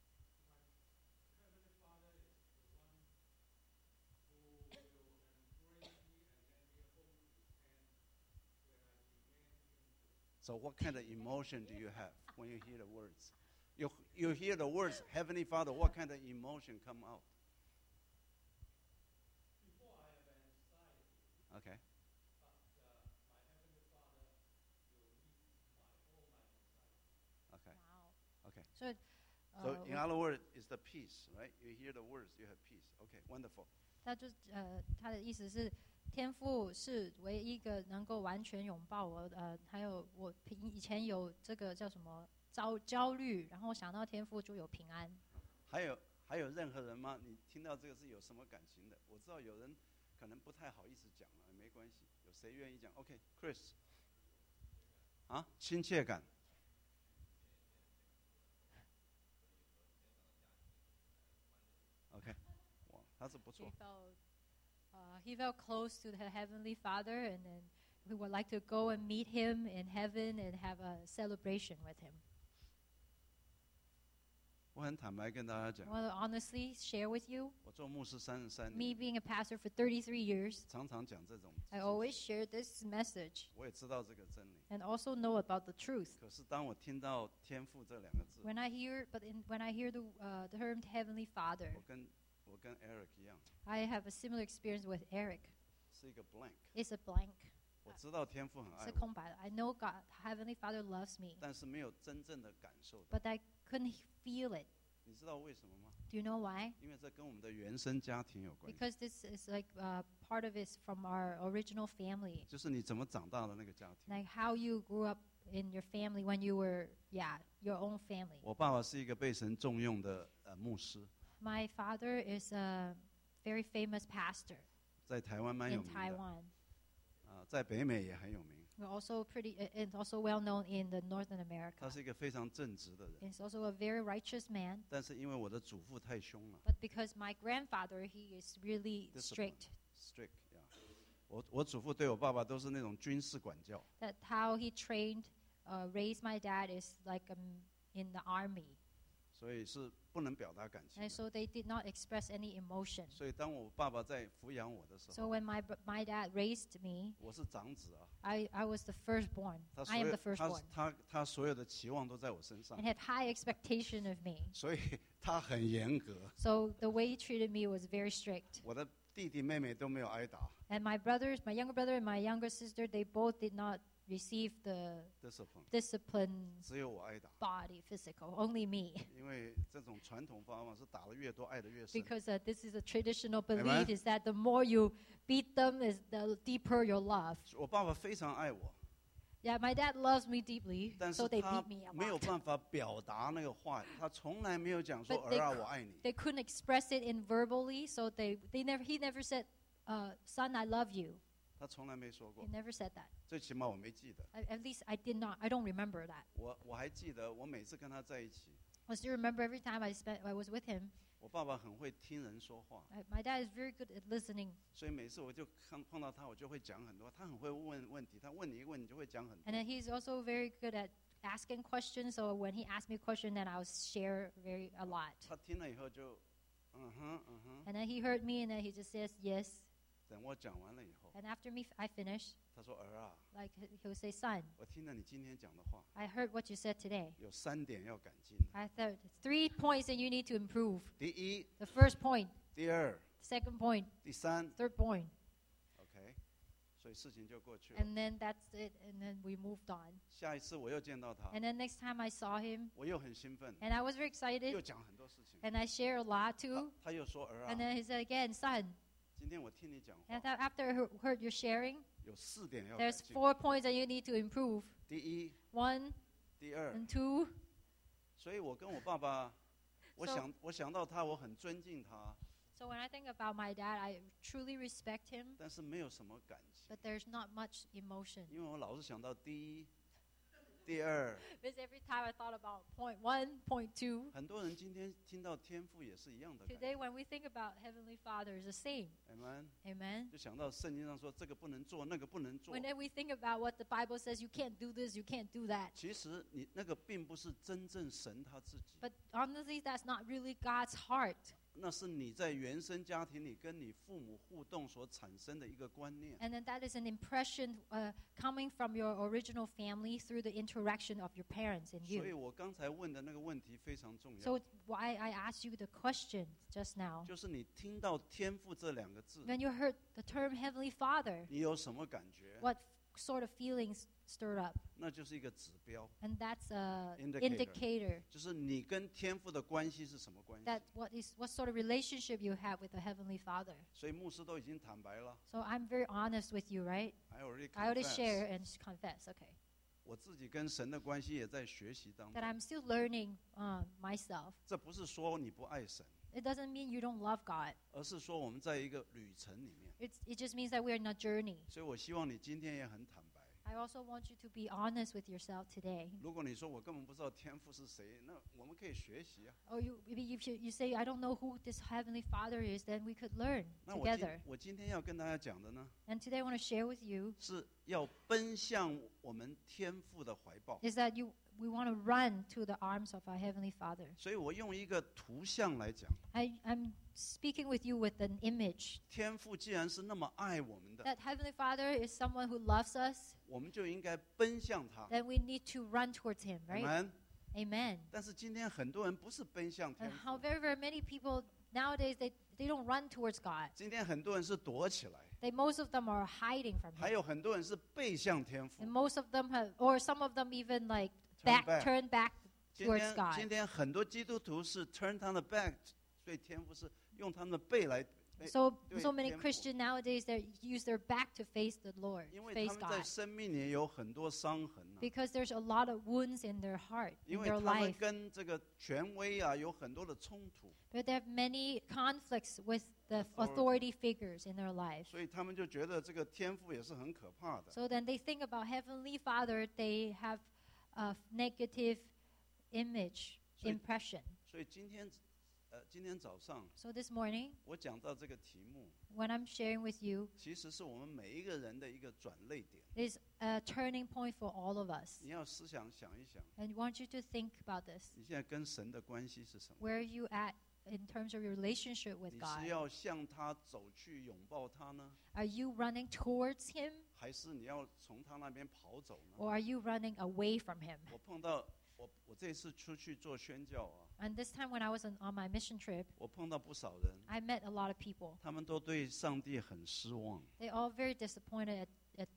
So what kind of emotion do you have when you hear the words? You you hear the words Heavenly Father. What kind of emotion come out? Okay. Okay. Okay. 所以， So 呃， in 我 other words, it's the peace, right? You hear the words, you have peace. Okay, wonderful. 他就呃，他的意思是，天父是唯一一个能够完全拥抱我。呃，还有我平以前有这个叫什么焦焦虑，然后想到天父就有平安。 还有还有任何人吗？你听到这个是有什么感情的？我知道有人可能不太好意思讲了，没关系。有谁愿意讲 ？OK, Chris。啊，亲切感。OK， 哇，他是不 He 错。 felt, uh, he felt close to the Heavenly Father, and then we would like to go and meet him in heaven and have a celebration with him. 我很坦白跟大家 I 讲， want to honestly share with you, 我做牧师三十三 me 年， being a pastor for thirty-three years, 常常讲这种， I always share this message 我也知道这个真理。 and also know about the truth. 可是当我听到“天父”这两个字， When I hear, but in, when I hear the uh, the term Heavenly Father, 我跟我跟 Eric 一样， I have a similar experience with Eric. 是一个 blank。 It's a blank. 我知道天父很爱是我， 空白的。I know God, Heavenly Father loves me, 但是没有真正的感受到。 but I couldn't feel it. 你知道为什么吗？ Do you know why? 因为这跟我们的原生家庭有关系， Because this is like uh, part of it from our original family, 就是你怎么长大的那个家庭。 like how you grew up in your family when you were, yeah, your own family. 我爸爸是一个被神重用的呃牧师， My father is a very famous pastor 在台湾蛮有 in 名的， Taiwan. 啊、在北美也很有名。 We're also pretty, it's also well known in the Northern 他 America. 是一个非常正直的人， He's also a very righteous man, 但是因为我的祖父太凶了 but because my grandfather, he is really Discipline. strict. ，strict 呀、我我祖父对我爸爸都是那种军事管教， That how he trained, uh, raised my dad is like um, in the army. 所以是不能表达感情 And 的。 so they did not express any emotion. 所以当我爸爸在抚养我的时 So 候， when my br- my dad raised me, 我是长子啊， I, I was the firstborn. 他所 I am 有 the 他 firstborn. 他他所有的期望都在我身上 And，had high expectation of me. 所以他很严格。 So the way he treated me was very strict. 我的弟弟妹妹都没有挨打， And my brothers, my younger brother and my younger sister, they both did not receive the discipline， discipline 只有我挨打， body, physical, only me. 因为这种传统方法是打得越多，爱得越深。 Because uh, this is a traditional Amen. belief is that the more you beat them, is the deeper your love. 我爸爸非常爱我， Yeah, my dad loves me deeply, 但 so 是 they 他 beat me a 没有 lot. 办法表达那个话，他从来没有讲说 But they 儿啊， cou- 我爱你。 They couldn't express it in verbally, so they, they never he never said, uh, "Son, I love you." 他从来没说 He 过， never said that. 最起码我没记得。 I, at least I did not. I don't remember that. 我我还记得，我每次跟他在一起， I still remember every time I spent I was with him. 我爸爸很会听人说话， I, my dad is very good at listening, 所以每次我就看碰到他，我就会讲很多。他很会问问题，他问你一个问题，你就会讲很 and 多。 then he's also very good at asking questions. So when he asked me a question, then I'll share very a lot. 他听了以后就，嗯哼嗯哼。 And then he heard me, and then he just says yes. 等我讲完了以后， And after me, I finish. 他说：“儿啊， Like he he would say, "Son, 我听了你今天讲的话， I heard what you said today. 有三点要改进。 I thought three points that you need to improve. 第一， The first point, 第二， second point, 第三 third point." ，OK，所以事情就过去了。 And then that's it. And then we moved on. 下一次我又见到他， And then next time I saw him, 我又很兴奋， and I was very 又 excited, 讲很多事情。 and I share a lot 他 too. 他又说：‘儿啊 And，then he said again, "Son." 今天我听你讲 And 话， that after I heard- heard your sharing, 有四点要改 there's 进。 four points that you need to improve. 第一， One 第二， and two. 所以我跟我爸爸，我 So- 想我想到他，我很尊敬他， So when I think about my dad, I truly respect him, 但是没有什么感情， but there's not much emotion. 因为我老是想到第一、第二。 Because every time I thought about point one, point two, 很多人今天听到天赋也是一样的感 today 觉 when we think about Heavenly Father, it's the same. Amen， Amen. 就想到圣经上说这个不能做，那个不能做。 Whenever we think about what the Bible says, you can't do this, you can't do that. 其实你那个并不是真正神他自己， But honestly, that's not really God's heart. 那是你在原生家庭里跟你父母互动所产生的一个观念。 And then that is an impression uh, coming from your original family through the interaction of your parents and 所以 you. 我刚才问的那个问题非常重 So 要， why I asked you the question just now. 就是你听到天赋这两个字， When you heard the term Heavenly Father, 你有什么感觉？ what sort of feelings stirred up? 那就是一个指标， And that's a Indicator. indicator 就是你跟天赋的关系是什么关系。 that what is what sort of relationship you have with the Heavenly Father. 所以牧师都已经坦白了 So I'm very honest with you, right? ，I already I already confess share and confess, okay, 我自己跟神的关系也在学习当 that 中。 I'm still learning um, myself. 这不是说你不爱神， It doesn't mean you don't love God. 而是说我们在一个旅程里面。 It's, it just means that we're in a journey. 所以我希望你今天也很坦白。 I also want you to be honest with yourself today. 如果你说我根本不知道天赋是谁，那我们可以学习啊。 Or you, maybe if you, you say, I don't know who this Heavenly Father is, then we could learn 那我今 together. 我今天要跟大家讲的呢， And today I want to share with you 是要奔向我们天赋的怀抱。 is that you we want to run to the arms of our Heavenly Father. 所以我用一个图像来讲， I, I'm speaking with you with an image 天赋既然是那么爱我们的， that Heavenly Father is someone who loves us, 我们就应该奔向他。 then we need to run towards Him, 我 right? 们， Amen. 但是今天很多人不是奔向 And 天 how 赋， very, very many people nowadays, they, they don't run towards God. 今天很多人是躲起来， They, most of them are hiding from 还 Him. 有很多人是背向天赋 And。most of them have, or some of them even like Turn back, back. turn back 今 towards 天 God. 今天很多基督徒是 turn 他的 back，所以天赋是用他们的背来， So, 对， so many 天赋。 Christians nowadays, they use their back to face the Lord, 因为他 face 们在 God. 生命里有很多伤痕啊， Because there's a lot of wounds in their heart, 因 in 为 their 他们 life. 跟这个权威啊有很多的冲突， But they have many conflicts with the Authority. authority figures in their life. 所以他们就觉得这个天赋也是很可怕的。 So then they think about Heavenly Father, they have a negative image, 所以- impression. 所以今天，呃，今天早上 So this morning, 我讲到这个题目， when I'm sharing with you, 其实是我们每一个人的一个转捩点。 is a turning point for all of us. 你要思想想一想， And I want you to think about this. 你现在跟神的关系是什么？ Where are you at in terms of your relationship with 你 God? 是要向他走去拥抱他呢， Are you running towards Him, 还是你要从他那边跑走呢？ or are you running away from Him? 我碰到我我这次出去做宣教啊， And this time when I was on, on my mission trip, 我碰到不少人， I met a lot of people. 他们都对上帝很失望， They all very disappointed at, at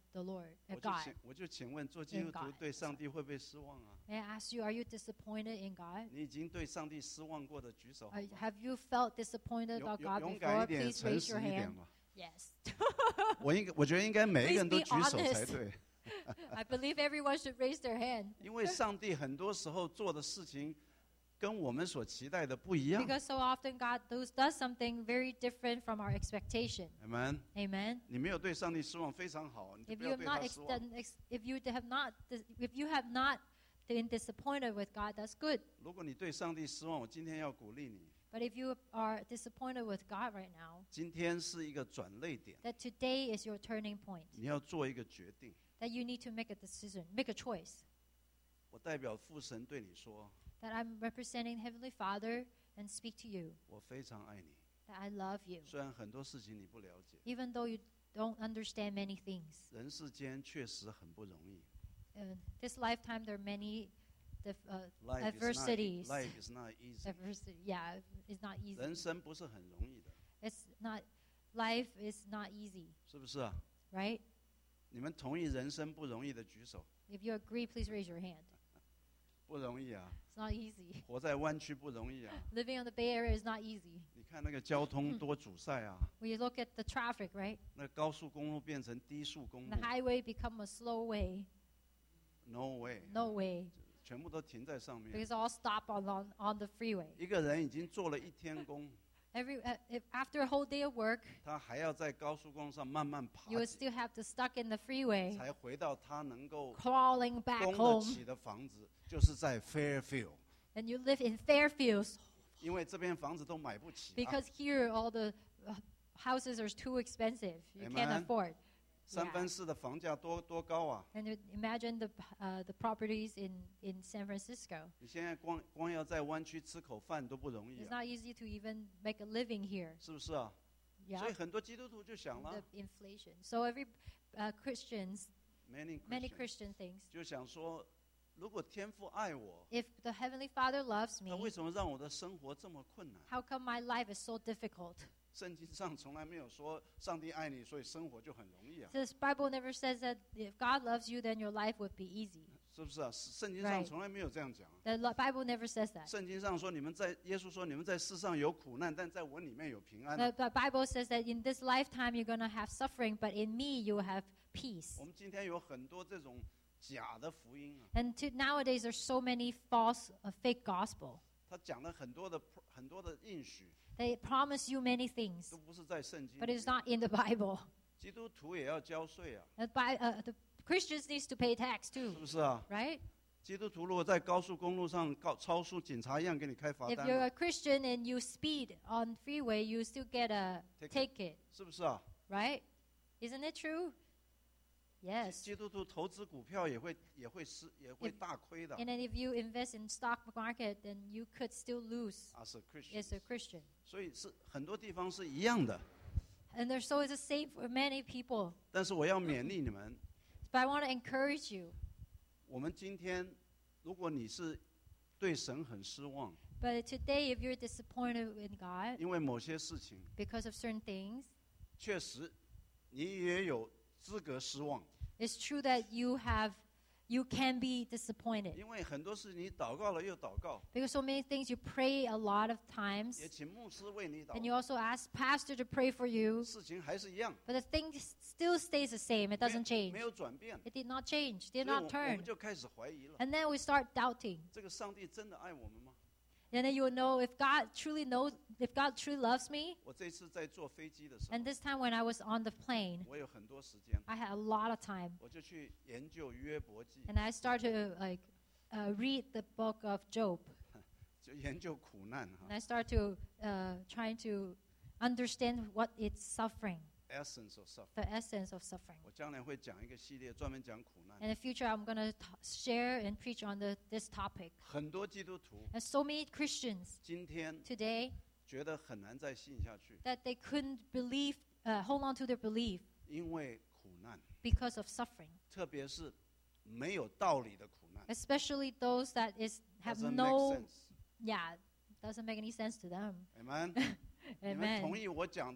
the Lord, 我 uh, 就 God. 请我就请问，做基督 In 徒 God. 对上帝会不会失望啊？ May I ask you, are you disappointed in God? 你已经对上帝失望过的举手好 Are, 吗？ have you felt disappointed 勇 about 勇 God 勇敢 before? 一点， Please 诚 raise 实 your 一点 hand. 吧。 Yes. 我应该，我觉得应该每一个人都 Please 举 be 手才 honest. 对， I believe everyone should raise their hand. 因为上帝很多时候做的事情跟我们所期待的不一样。 Because so often God does, does something very different from our expectation. Amen。 Amen. 你没有对上帝失望，非常好，你就 If 不 you 要 have 对 not 他失望。 extend, ex, if you have not dis- if you have not been disappointed with God, that's good. 如果你对上帝失望，我今天要鼓励你， But if you are disappointed with God right now, 今天是一个转捩点， that today is your turning point. 你要做一个决定。 That you need to make a decision, make a choice. 我代表父神对你说， That I'm representing Heavenly Father and speak to you. 我非常爱你。 That I love you. 虽然很多事情你不了解， Even though you don't understand many things. 人世间确实很不容易。 Uh, this lifetime there are many dif- uh, Life is not, adversities. life is not easy。 Adversity, yeah, it's not easy. 人生不是很容易的， It's not, life is not easy, 是不是啊？ right? 你们同意人生不容易的举手。 If you agree, please raise your hand. 不容易啊， It's not easy. 活在湾区不容易啊。 Living on the Bay Area is not easy. 你看那个交通多阻塞啊， We look at the traffic, right? 那高速公路变成低速公路 The highway become a slow way. ，no way， No way. 全部都停在上面。 Because all stop on, on, on the freeway. 一个人已经做了一天工， Every, uh, if after a whole day of work, 他还要在高速公路上慢慢爬 you would 起， still have to stuck in the freeway, 才回到他能够 crawling back 供得 home. 起的房子，就是在 Fairfield， And you live in Fairfield 因为这边房子都买不起、啊。 because here all the uh, houses are too expensive. You can't Amen. afford. 三 Yeah. 藩市的房价多多高啊！ And you imagine the uh, the properties in, in San Francisco. 你现在光光要在湾区吃口饭都不容易 It's 啊， not easy to even make a living here. 是不是啊？ Yeah. 所以很多基督徒就想 The 了 inflation. So every uh, Christians, ，many many Christians Christian things. 就想说，如果天父爱我， If the Heavenly Father loves 那为 me, 什么让我的生活这么困难？ how come my life is so difficult? 圣经上从来没有说上帝爱你，所以生活就很容易啊， This Bible never says that if God loves you, then your life would be easy. 是不是啊？圣经上 Right. 从来没有这样讲啊。 The lo- Bible never says that. 圣经上说，你们在耶稣说，你们在世上有苦难，但在我里面有平安啊。 The, the Bible says that in this lifetime you're going to have suffering, but in me you will have peace. 我们今天有很多这种假的福音啊， And to, nowadays there's so many false, uh, fake gospel. 他讲了很多的很多的应许， They promise you many things, 都不是在圣经 but 里 it's 面。 not in the Bible. 基督徒也要交税啊， The, Bi- uh, the Christians needs to pay tax 是 too, 不是啊？ right? 基督徒如果在高速公路上高超速，警察一样给你开罚 If 单 you're 啊， a Christian and you speed on freeway, you still get a Ticket. ticket, 是不是啊？ right? Isn't it true? Yes. 基督徒投资股票也会也会失也会 If- 大亏的 And then if you invest in stock market, then you could still lose 啊，是 as a Christian， Christian. 所以是很多地方是一样的。 And there's so it's the same for many people. 但是我要勉励你们， But I want to encourage you. 我们今天如果你是对神很失望， But today, if you're disappointed in God 因为某些事情， because of certain things, 确实你也有资格失望， it's true that you have, you can be disappointed 因为很多事你祷告了又祷告， because so many things you pray a lot of times, 也请牧师为你 and you 祷 also ask pastor to pray for you. 告，事情还是一样， But the thing still stays the same. It doesn't 没 change. 没有转变， It did not change. 所以 Did 我 not 我 turn. 们就开始怀疑了， And then we start doubting. 这个上帝真的爱我们吗？ And then you will know if God truly knows, if God truly loves me. 我这次在坐飞机的时候 And，this time when I was on the plane, 我有很多时间， I had a lot of time. 我就去研究约伯记， And I started to like uh, read the book of Job. 就研究苦难 And 哈 I start to uh, trying to understand what it's suffering, ，essence of suffering。 the essence of suffering. 我将来会讲一个系列，专门讲苦难。 In the future, I'm going to share and preach on the, this topic. 很多基督徒 And so many Christians 今天 today 觉得很难再信下去， that they couldn't believe, uh, hold on to their belief 因为苦难， because of suffering, 特别是没有道理的苦难。 especially those that is have Doesn't make no, sense. yeah, doesn't make any sense to them. Amen 你们同 Amen. 意我讲的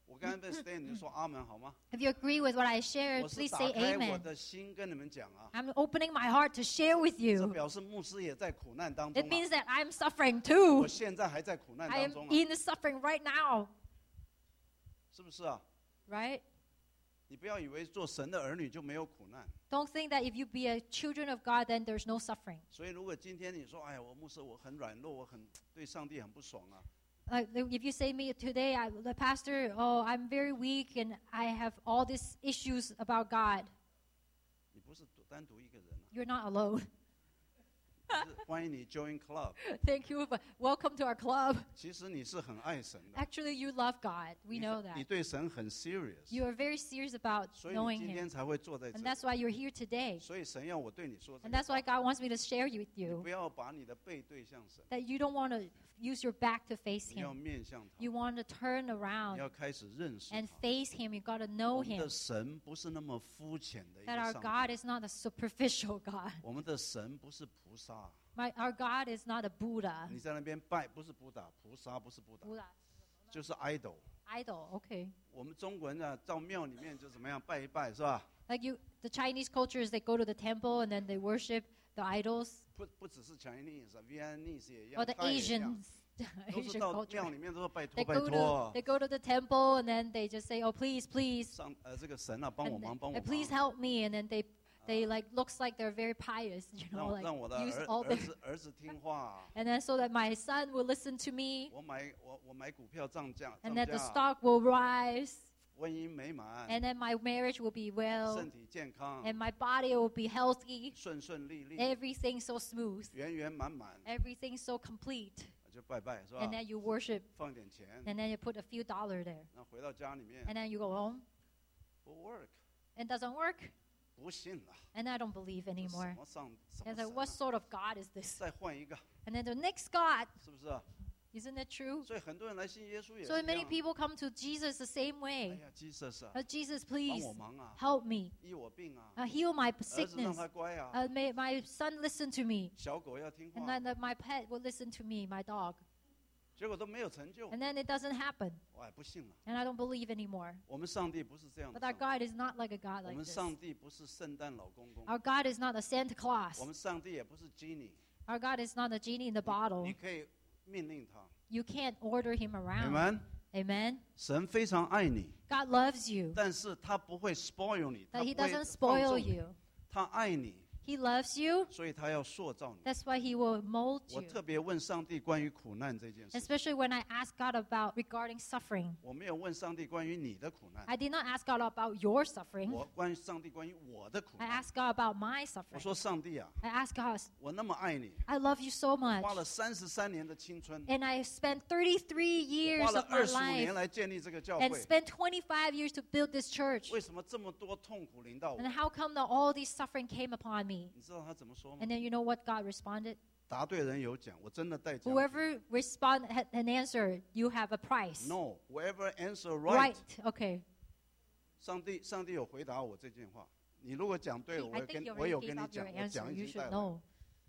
我刚才在 stand， 你就说阿门好吗？ If you agree with what I shared, 我是 please 打 say 开我 amen. 的心跟你们讲啊， I'm opening my heart to share with 这 you. 表示牧师也在苦难当 It 中 means 啊。 that I'm suffering 我 too. 现在还在苦难 I 当 am 中啊， in the suffering right now, 是不是啊？ right? 你不要以为做神的儿女就没有苦难。 Don't think that if you be a children of God, then there's no suffering. 所以如果今天你说，哎呀，我牧师我很软弱，我很对上帝很不爽啊， Like if you say me today, I, the pastor, oh, I'm very weak and I have all these issues about God. 你不是独单独一个人啊， You're not alone. 是欢迎你 join club。 Thank you, but welcome to our club. 其实你是很爱神的， Actually, you love God. We 你 know 你 that. 对神很 serious， You are very serious about 所以你 knowing 今 Him. 天才会坐在这 And 里。 that's why you're here today. 所以神要我对你说这 And 个 that's why God wants me to share you with 你 you. 不要把你的背对向神， That you don't want to use your back to face 你要 Him. 面向他， You want to turn 你 around 要开始认识 and 他。 face Him. You got to 我 know 们的 Him. 神不是那么肤浅的一 That 个 our 上 God 帝， is not a superficial God. 我们的神不是菩萨。 My, our God is not a Buddha. 你在那边拜不是菩萨，菩萨不是菩萨， Buddha. 就是 idol。 Idol, okay. 我们中国人啊，到庙里面就怎么样拜一拜，是吧？ Like you, the Chinese culture is they go to the temple and then they worship the idols. 不不只是 Chinese，Vietnamese 也一 Or 样， the 泰也一样， Asians, 都是 Asian 到 culture. 庙里面都说拜 They 托拜 go to 托， they go to the temple and then they just say, "Oh, please, please, 上呃这个神啊，帮我 and 忙，帮 they- 我 please 忙， help me." And then they they like looks like they're very pious, you 让 know, like 让我的 use 儿 all 儿 the 子儿子听话， and then so that my son will listen to me 我买我我买股票涨价， and 涨 that the 价， stock will rise 婚姻美满， and then my marriage will be well 身体健康， and my body will be healthy. 顺顺利利， Everything so smooth, 圆圆满满， everything so complete. 就拜拜是吧 And？then you worship 放点钱， and then you put a few dollar there. 那回到家里面 And then you go home. 不 work， It doesn't work. 不信了， And I don't believe 这什 anymore. 么上什 And 么 it's like, 神 what 啊 sort of God is this? 再换一个， And then the next God, 是不是啊？ isn't it true? 所以很多人来信耶稣也是 So 一 many 样。 people come to Jesus the same 哎 way. 呀，Jesus 啊， Oh, Jesus, 帮 please 我忙啊， help me. 医我病啊， Uh, heal my 儿子让 sickness. 他乖啊， Uh, may my son listen to me. 小狗要听 And 话 then，that my pet will listen to me, my dog. 结果都没有成就， And then it doesn't happen. 我也不信了。 And I don't believe anymore. 我们上帝不是这样的 But our 上帝， God is not like a God 我 like 们 this. 上帝不是圣诞老公公， Our God is not a Santa 我 Claus. 们上帝也不是 genie， Our God is not a genie in the 你 bottle. 可以命令他。 You can't order him 你 around. 们 Amen. 神非常爱你， God loves you. 但是他不会 spoil 你，他 That he 不会 doesn't 放 spoil 纵你， you. 他爱你， He loves you. 所以他要塑造你。 That's why he will mold 我 you. 特别问上帝关于苦难这件事， Especially when I ask God about regarding suffering. 我没有问上帝关于你的苦难， I did not ask God about your suffering. 我关于上帝关于我的苦 I 难。 asked God about my 我 suffering. 说上帝啊， I asked God, 我那么爱你， I love you so much. 花了三十三年的青春， And I spent thirty-three 花 years 了 of my 二十五年 life 来建立这个教 and 会， spent twenty-five years to build this church. 为什么这么多痛苦临到我 And？how come that all these suffering came upon me? 你知道他怎么说吗 And？then you know what God responded? 答对人有奖，我真的带奖。 Whoever respond had an answer, you have a prize. No, whoever answer right， Right. Okay. 上帝上帝有回答我这件话。你如果讲对了，我 I 有 think 跟 you 我有 already 跟 gave 你 up your 讲，我 answer. 奖已 You 经带 should 来了。 know.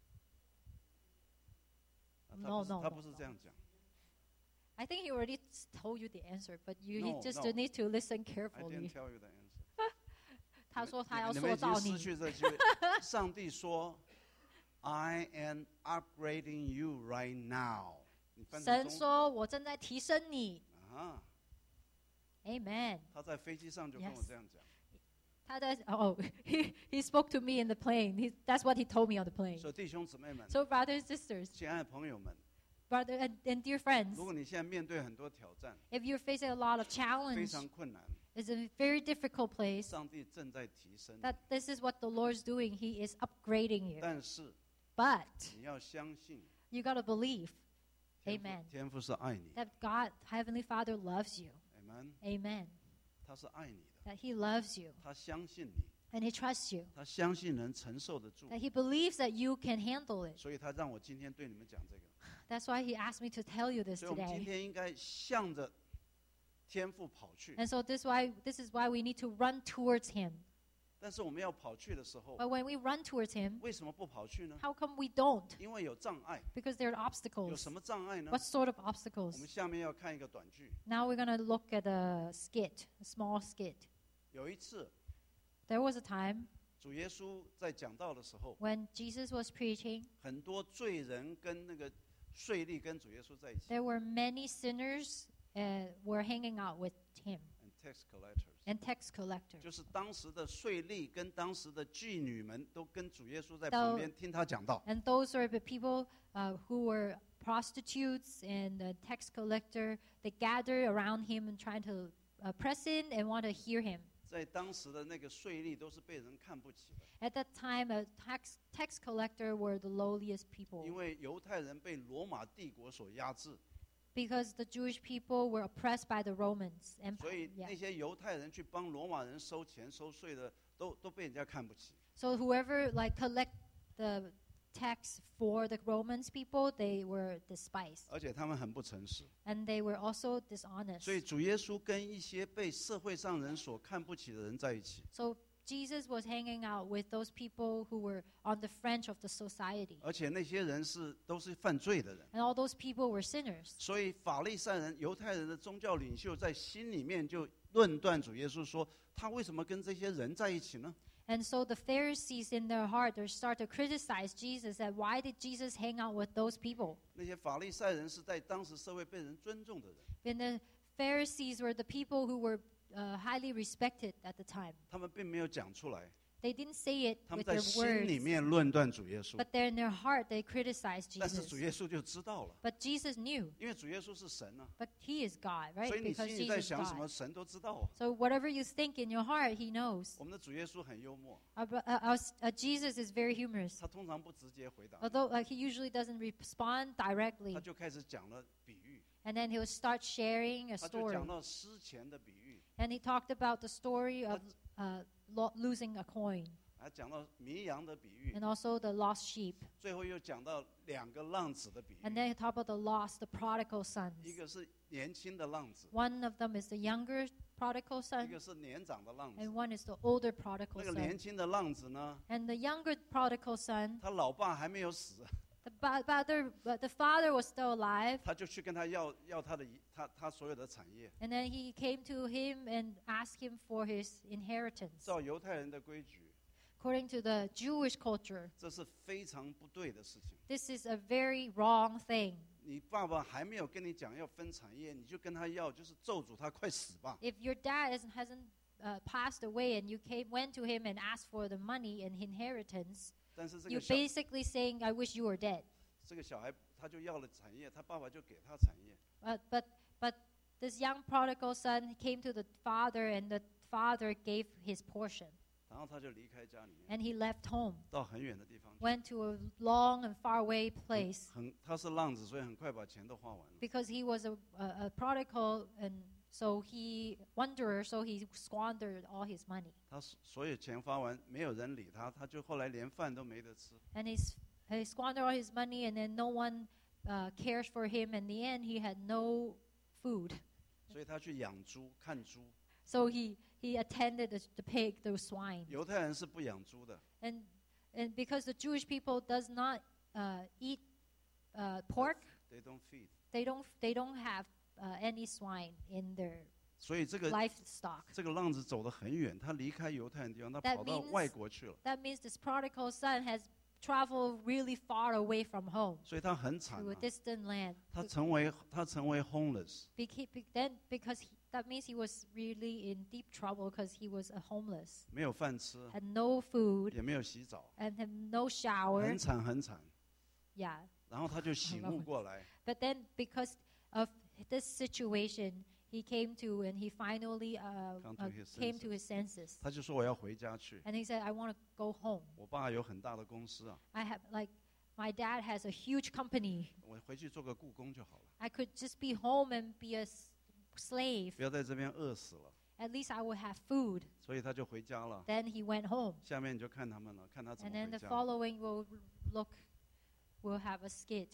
他 No, 不是 no, 他 no, 不是 no. 这样讲。 I think he already told you the answer, but you he No, just no. need to listen I didn't carefully. tell you the answer。 他说他要你们已塑造你。 经失去这机会。上帝说，I am upgrading you right now。你翻成神中说：“我正在提升你。 啊， ”Amen. 他在飞机上就跟我 Yes. 这样讲。 他在 oh he he spoke to me in the plane. He, that's what he told me on the plane. 所以弟兄姊妹们， So brothers and sisters, 亲爱的朋友们， brother and, and dear friends, 如果你现在面对很多挑战， if you're facing a lot of 非 challenge, 常困难， it's a very difficult place. 上帝正在提升你， That this is what the Lord's doing. He is upgrading you. 但是 But 你要相信， you gotta believe 天父 Amen. 天父是爱你 that God, Heavenly Father, loves you. ，Amen， Amen. 他是爱你的， That He loves you 他相信你， and He trusts you. 他相信能承受得住， That He believes that you can handle it. 所以他让我今天对你们讲这个。 That's why He asked me to tell you this 所以我们今 today. 天应该向着天父跑去， And so this why this is why we need to run towards Him. 但是我们要跑去的时候， But when we run towards Him, 为什么不跑去呢？ how come we don't? 因为有障碍。 Because there are 有 obstacles. 什么障碍呢？ What sort of 我 obstacles? 们下面要看一个短剧。 Now we're going to look at a skit, a small skit. 有一次， There was a time 主耶稣在讲道的时候， when Jesus was preaching. 很多罪人跟那个税吏跟主耶稣在一起 There were many sinners uh, were hanging out with Him ，and tax collectors， and tax collectors. 就是当时的税吏跟当时的妓女们都跟主耶稣在旁边听他讲道。 And those are the people uh, who were prostitutes and the tax collector. They gathered around Him and trying to uh, press in and want to hear Him. 在当时的那个税吏都是被人看不起的， At that time, a tax tax collector were the lowliest people 因为犹太人被罗马帝国所压制， because the Jewish people were oppressed by the Romans. And 所以 yeah. 那些犹太人去帮罗马人收钱收税的，都都被人家看不起。 So whoever like collect the tax for the Romans people, they were despised, 而且他们很不诚实， and they were also dishonest. 所以主耶稣跟一些被社会上人所看不起的人在一起。 So Jesus was hanging out with those people who were on the fringe of the society, 而且那些人是都是犯罪的人， and all those people were sinners. 所以法利赛人、犹太人的宗教领袖在心里面就论断主耶稣说，他为什么跟这些人在一起呢？ And so the Pharisees in their heart, they start to criticize Jesus that why did Jesus hang out with those people? 那些法利赛人是在当时社会被人尊重的人， And the Pharisees were the people who were uh, highly respected at the time. 他们并没有讲出来， They didn't say it 他们 with 在 their 心里 words, 面论断主耶稣， but they're in their heart, they criticized 但是 Jesus. 主耶稣就知道了， But Jesus knew, 因为主耶稣是神啊， but He is God, right? 所以你 Because 心里在 Jesus is 想什么， God. 神都知道啊。 So whatever you think in your heart, He knows. 我们的主耶稣很幽默， Our, bro- uh, our, uh, Jesus is very humorous. 他通常不直接回答， Although like, He usually doesn't respond 他 directly. 就开始讲了比喻， And then He will start sharing a 他就 story. 讲到失钱的比喻， And He talked about the story of uh, lo- losing a coin 还讲到迷羊的比喻， and also the lost sheep. 最后又讲到两个浪子的比 And 喻， then He talked about the lost, the prodigal 一 sons. 个是年轻的浪子， One of them is the younger prodigal 一 son, 个是年长的浪子 and。one is the older prodigal 那个 son. 年轻的浪子呢， And the younger prodigal son, 他老爸还没有死， the, ba- father, uh, the father was still alive. 他就去跟他要要他的遗他他所有的产业。 And then he came to him and asked him for his inheritance. 照犹太人的规矩， According to the Jewish culture, 这是非常不对的事情。 this is a very wrong thing. 你爸爸还没有跟你讲要分产业，你就跟他要，就是咒诅他快死吧。 If your dad isn't, hasn't uh, passed away and you came, went to him and asked for the money and inheritance, 但是这 you're 个小 basically saying, I wish you were dead. 这个小孩他就要了产业，他爸爸就给他产业。 But, but, but this young prodigal son came to the father and the father gave his portion. 然后他就离开家里面， And he left home, 到很远的地方去。 went to a long and far away place 很，他是浪子，所以很快把钱都花完了。 because he was a, a, a prodigal and so he wanderer, so he squandered all his money. 他所有钱花完，没有人理他，他就后来连饭都没得吃。 And he's, he squandered all his money and then no one uh, cares for him. In the end, he had no food. 所以他去养猪，看猪。 So he, he attended the, the pig, the swine. 犹太人是不养猪的， And, and because the Jewish people does not uh, eat uh, pork, they don't feed。 they don't, they don't have uh, any swine in their 所以这个 livestock. 这个浪子走得很远，他离开犹太人地方，他 That 跑到 means- 外国去了， That means this prodigal son has traveled really far away from home 所以他很惨 to a 啊。 distant land. 他成为他成为 homeless， Beca- be- Then, because he, that means he was really in deep trouble because he was a homeless, 没有饭吃， had no food 也没有洗澡， and had no shower. 很惨很惨。 Yeah. 然后他就醒悟过来， But then, because of this situation, he came to and he finally uh, Come to uh, his came to his senses. 他就说我要回家去。 And he said, I want to go home. 我爸有很大的公司啊， I have, like, my dad has a huge company. 我回去做个雇工就好了， I could just be home and be a s- slave. 不要在这边饿死了。 At least I would have food. 所以他就回家了。 Then he went home. 下面你就看他们了，看他怎 And 么 then 回 the 家。 following will look, we'll have a skit.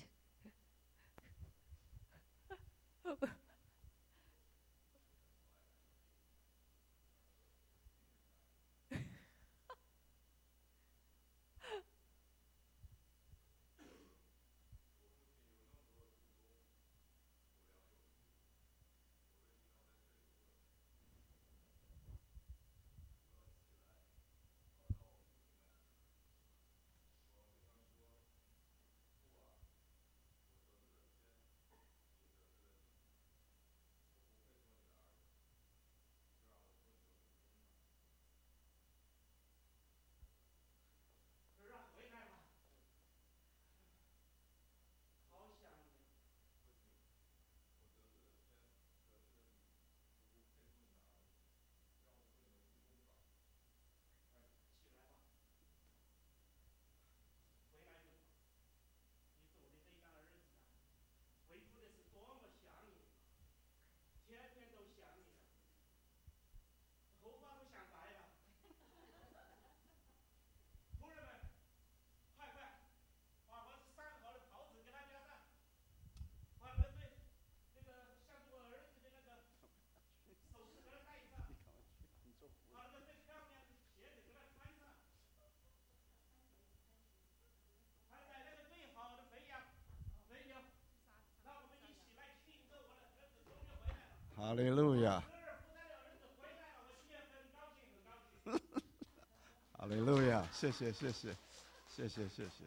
哈利路亚，哈利路亚，谢谢谢谢谢谢谢谢。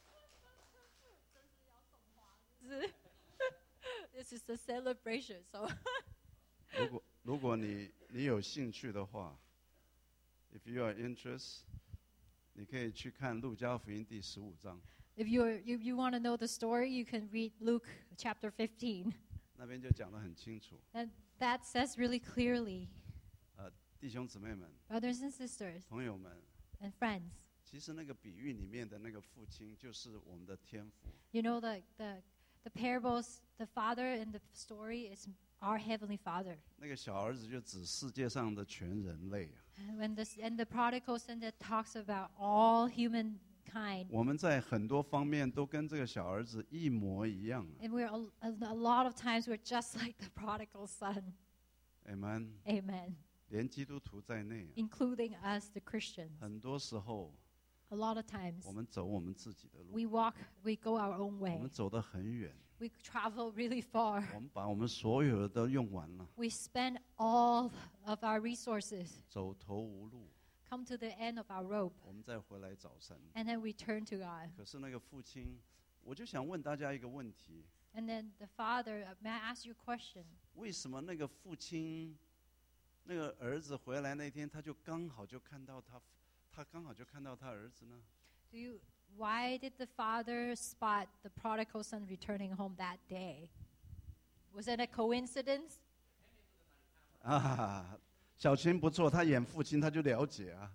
This is a celebration, so 如果如果你你有兴趣的话 ，if you are interested， 你可以去看路加福音第十五章， if you if you want to know the story, you can read Luke chapter fifteen, 那边就讲得很清楚。 and that says really clearly, 呃，弟兄姊妹们、 brothers and sisters 朋友们， and friends, 其实那个比喻里面的那个父亲就是我们的天父。 you know the the the parables, the father in the story is our heavenly Father. 那个小儿子就指世界上的全人类啊。 And when this and the prodigal son that talks about all humankind, 我们在很多方面都跟这个小儿子一模一样啊。 and we're a, a, a lot of times we're just like the prodigal son. Amen。 Amen. 连基督徒在内啊， Including us, the Christians. 很多时候 A lot of times 我们走我们自己的路， we walk, we go our own 我 way. 们走得很远， We travel really far. 我们把我们所有的都用完了， We spend all of our resources, 走投无路， come to the end of our rope, 我们再回来找神。 and then we turn to God. 可是那个父亲，我就想问大家一个问题： And then the father, uh, may I ask you a question? 为什么那个父亲，那个儿子回来那天，他就刚好就看到他，他刚好就看到他儿子呢？ Do you, why did the father spot the prodigal son returning home that day? Was it a coincidence? 啊，小琴不错，他演父亲他就了解啊。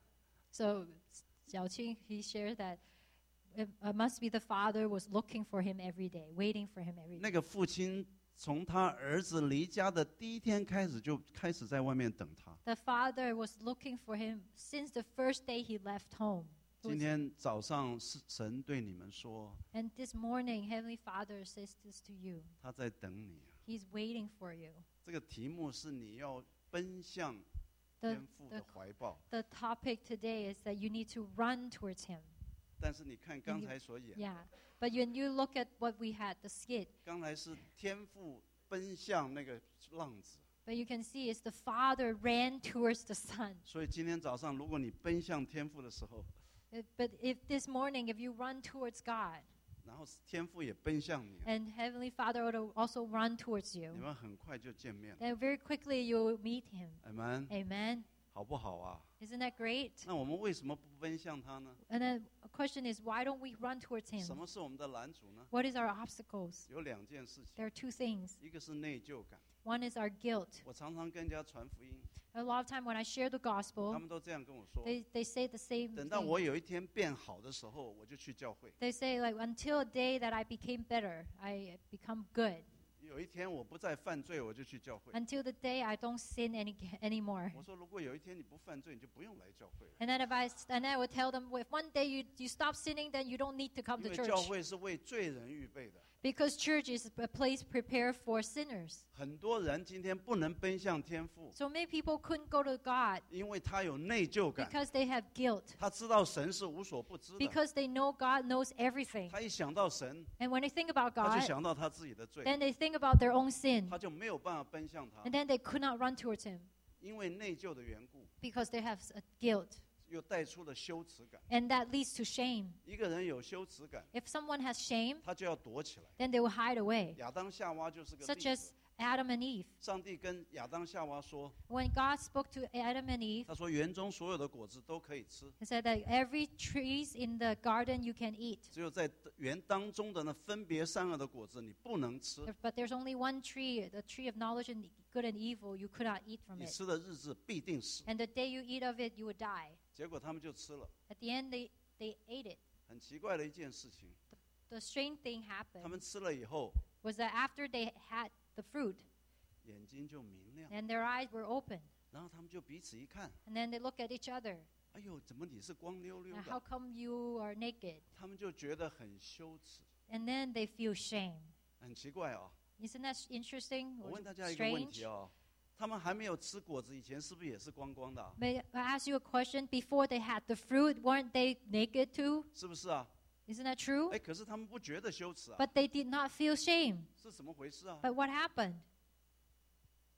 So Xiaoqing, he shared that it, it must be the father was looking for him every day, waiting for him every 那 day. 个父亲从他儿子离家的第一天开始，就开始在外面等他。 The father was looking for him since the first day he left home. It 今 was- 天早上是神对你们说， And this morning, Heavenly Father says this to you. 他在等你啊。 He's waiting for you. 这个题目是你要奔向 The, 天父的 the, 怀抱。 the topic today is that you need to run towards him. 但是你看刚才所演， Yeah. But when you look at what we had, the skit, 刚才是天父奔向那个浪子。 but you can see it's the father ran towards the son. 所以今天早上，如果你奔向天父的时候， If- But if this morning, if you run towards God, 然后天父也奔向你， and Heavenly Father will also run towards 你 you, 们很快就见面了。 then very quickly you'll meet him. Amen， Amen. 好不好啊？ Isn't that great? 那我们为什么不奔向他呢？ And then a question is, why don't we run towards 什 him? 么是我们的拦阻呢？ What is our obstacles? 有两件事情， There are two things. 一个是内疚感。 One is our guilt. 我常常跟人家传福音， A lot of time when I share the 他 gospel, 们都这样跟我说。 they, they say the same 等到 thing. 我有一天变好的时候，我就去教会。 They say like until a day that I became better, I become good. 有一天我不再犯罪，我就去教会。 Until the day I don't sin any anymore. 我说，如果有一天你不犯罪，你就不用来教会了， And then if I and I would tell them, well, if one day you, you stop sinning, then you don't need to come 因 to 为教 church. 会是为罪人预备的。 Because church is a place prepared for sinners. 很多人今天不能奔向天父， So many people couldn't go to God 因为他有内疚感， because they have guilt. 他知道神是无所不知的。 Because they know God knows everything. 他一想到神， And when they think about 他就 God, 想到他自己的罪， then they think about their own sin. 他就没有办法奔向他 And，then they could not run towards him 因为内疚的缘故， because they have a guilt. 又带出了羞耻感。 And that leads to shame. 一个人有羞耻感， If someone has shame, 他就要躲起来。 then they will hide away. 亚当夏娃就是个例 Such as 子。 Adam and Eve. 上帝跟亚当夏娃说， When God spoke to Adam and Eve, 他说园中所有的果子都可以吃， He said that every trees in the garden you can eat. 只有在园当中的那分别善恶的果子你不能吃， There- But there's only one tree, the tree of knowledge and good and evil, you could not eat from 你 it. 吃的日子必定死。 And the day you eat of it, you would die. 结果他们就吃了。 At the end, they, they ate it. 很奇怪的一件事情， The strange thing 他 happened 们吃了以后， was that after they had the fruit, 眼睛就明亮， and their eyes were open, 然后他们就彼此一看， and then they look at each other. 哎呦，怎么你是光溜溜 And how 的？ come you are naked? 他们就觉得很羞耻， And then they feel shame. 很奇怪啊。 Isn't that interesting 我 or 问大家一个问 strange? 题哦，他们还没有吃果子以前，是不是也是光光的啊？ May I ask you a question? Before they had the fruit, weren't they naked too? 是不是啊？ Isn't that true? 哎，可是他们不觉得羞耻啊， But they did not feel shame. 是怎么回事啊？ But what happened?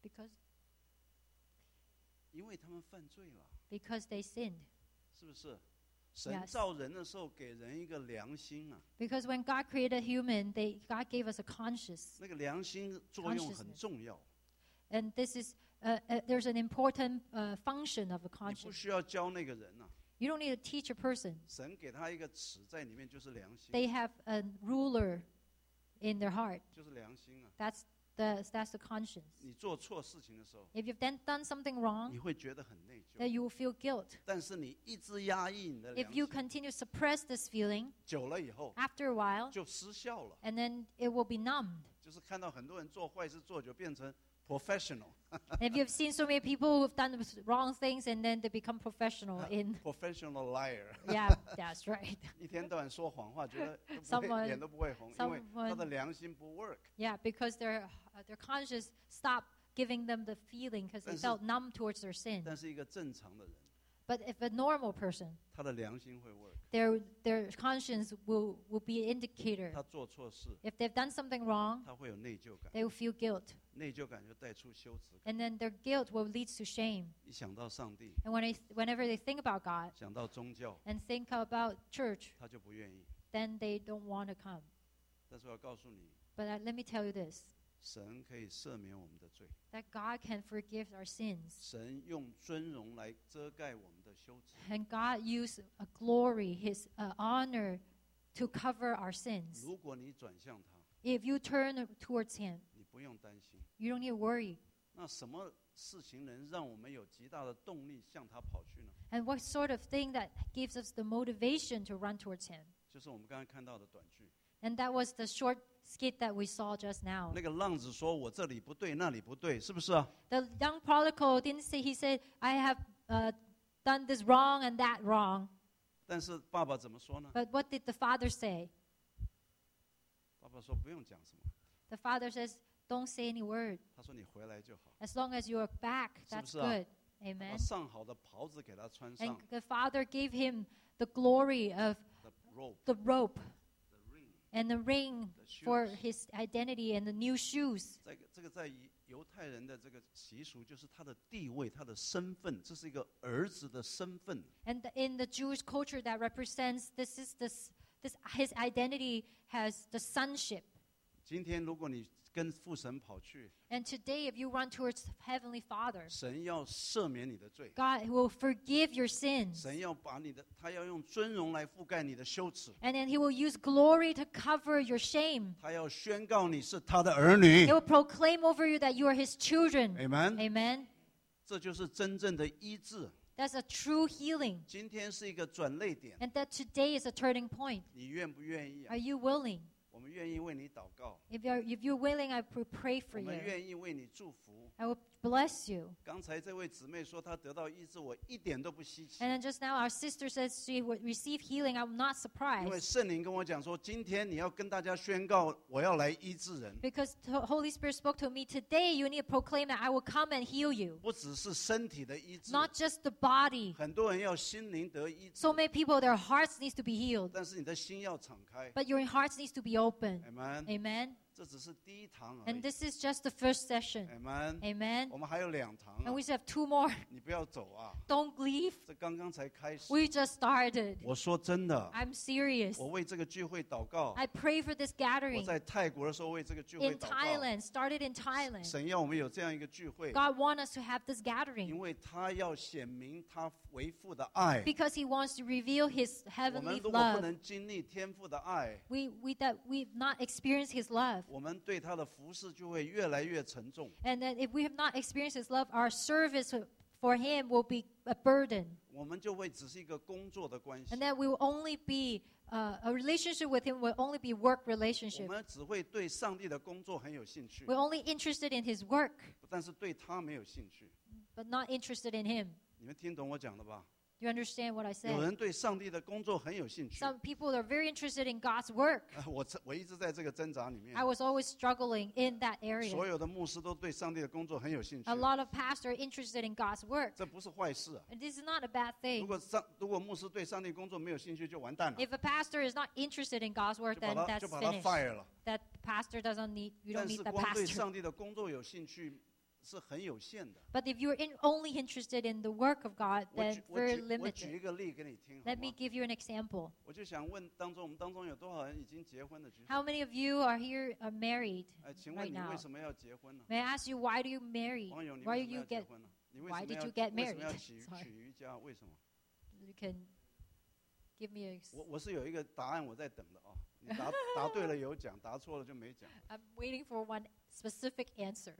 because 因为他们犯罪了， because they sinned. 是不是？神 Yes. 造人的时候给人一个良心啊， Because when God created human, they God gave us a conscience, 那个良心作用很 Consciousness. 重要。 and this is uh, uh, there's an important uh, function of a 你不 conscience. 需要教那个人啊， You don't need to teach a person. 神给他一个词在里面，就是良心， They have a ruler in their heart. 就是良心啊。 That's the that's the conscience. 你做错事情的时候， If you've then done something wrong, 你会觉得很内 then 疚， you will feel guilt. 但是你一直压抑你的 If 良 you 心， continue to suppress this feeling, 久了以后 after a while, 就失效了。 and then it will be numbed. 就是看到很多人做坏事做久变成 professional， If you've seen so many people who've done wrong things and then they become professional in, professional liar， yeah, that's right. 一天到晚说谎话，觉得都不 Someone- 会脸都不会红，因为 someone- 他的良心不 work。 Yeah, because their uh, their conscience stopped giving them the feeling because they 但是- felt numb towards their sin. 但是一个正常的人， But if a normal person, 他的良心会 work， their their conscience will will be an indicator. 他做错事， If they've done something wrong, 他会有内疚感， they will feel guilt, 内疚感就带出羞耻感。 and then their guilt will lead to shame. 一想到上帝， And when they, whenever they think about God 想到宗教， and think about church, 他就不愿意。 then they don't want to come. 但是我要告诉你， But uh, let me tell you this, 神可以赦免我们的罪， that God can forgive our sins. 神用尊荣来遮盖我们的羞耻。 And God used a glory, His uh, honor, to cover our sins. 如果你转向他， If you turn towards Him, 你不用担心。 you don't need to worry. 那什么事情能让我们有极大的动力向他跑去呢？ And what sort of thing that gives us the motivation to run towards Him? 就是我们刚才看到的短剧。 And that was the short skit that we saw just now. 那个浪子说：“我这里不对，那里不对，是不是啊？ The young prodigal didn't say, he said, I have uh, done this wrong and that wrong. 但是爸爸怎么说呢？ But what did the father say? 爸爸说不用讲什么， The father says, don't say any word. 他说你回来就好。 As long as you are back, 是不 that's 是啊？ good. 把 Amen. 上好的袍子给他穿 And 上 the father gave him the glory of ，the robe, the rope the ring。 and the ring The shoes. for his identity and the new shoes. 这个这个在犹犹太人的这个习俗，就是他的地位、他的身份，这是一个儿子的身份。 And the, in the Jewish culture that represents this is this, this his identity has the sonship. 今天如果你跟父神跑去， And today, if you run towards Heavenly Father, 神要赦免你的罪， God will forgive your sins. 神要把你的，他要用尊荣来覆盖你的羞耻， And then He will use glory to cover your shame. 他要宣告你是他的儿女 He。will proclaim over you that you are His children. Amen。 Amen. 这就是真正的医治。 That's a true healing. 今天是一个转捩点， And that today is a turning point. 你愿不愿意啊 Are？you willing? 我们愿意为你祷告， If you're, if you're willing, I will pray 我 for 们 you. 愿意为你祝福。 I will bless you. 刚才这位姊妹说她得到医治，我一点都不稀奇， And then just now, our sister says she would receive healing. I'm not 因为 surprised. 圣灵跟我讲说，今天你要跟大家宣告，我要来医治人， Because the Holy Spirit spoke to me today. You need to proclaim that I will come and heal you. 不只是身体的医治， Not just the body. 很多人要心灵得医治， So many people, their hearts needs to be healed. 但是你的心要敞开。 But your hearts needs to be open. Amen， Amen. 这只是第一堂而 And 已。 this is just the first session. Amen， Amen. 我们还有两堂 And 啊 we，still have two more. 你不要走啊， Don't leave. 这刚刚才开始。 We just started. 我说真的， I'm serious. 我为这个聚会祷告。 I pray for this 我 gathering 在泰国的时候为这个聚会 in 祷告。 Thailand. Started in Thailand. 神要我们有这样一个聚会， God wants us to have this 因 gathering 为他要显明他为父的爱。 because He wants to reveal His 我 heavenly 们如果不 love. 能经历天父的爱， We, we that we've not experienced His love. 我们对他的服侍就会越来越沉重。 And then if we have not experienced His love, our service for Him will be a burden. 我们就会只是一个工作的关系 And，that we will only be, uh, a relationship with Him will only be work 我 relationship. 们只会对上帝的工作很有兴趣， We're only interested in His work, 但是对他没有兴趣。 but not interested in Him. 你们听懂我讲的吧？ You understand what I 有 said? 人对上帝的工作很有兴趣， Some people are very interested in God's work. 啊我我一直在这个挣扎里面 I。was always struggling in that 所 area. 有的牧师都对上帝的工作很有兴趣 A，lot of pastors are interested in God's work. 这不是坏事啊。 And this is not a bad 如 thing. 果上如果牧师对上帝工作没有兴趣，就完蛋了， If a pastor is not interested in God's work, 就把 then 他 that's 就把他 finished. fire 了。 That pastor doesn't need, you don't 但 need 是 the 光对 pastor. 上帝的工作有兴趣， 是很有限的。 But if you're in, only interested in the work of God, 我 then 举我 very 举我举一 limited. 个例给你听，好 Let me 吗？ give you an example. 我就想问当中我们当中有多少人已经结婚的举手？ How many of you are here are married 哎，请 right 问你 now? 为什么要结婚呢？ May I ask you, why do you marry? 网友，你 Why 为 do 什么要 you 结 get? 婚呢？你为 why 什么 did 要 you get 为什么 married? 要娶 Sorry. 娶瑜伽？为什么？ You can give me a. 我我是有一个答案我在等的哦。你答答对了有奖，答错了就没奖。 I'm waiting for one specific answer.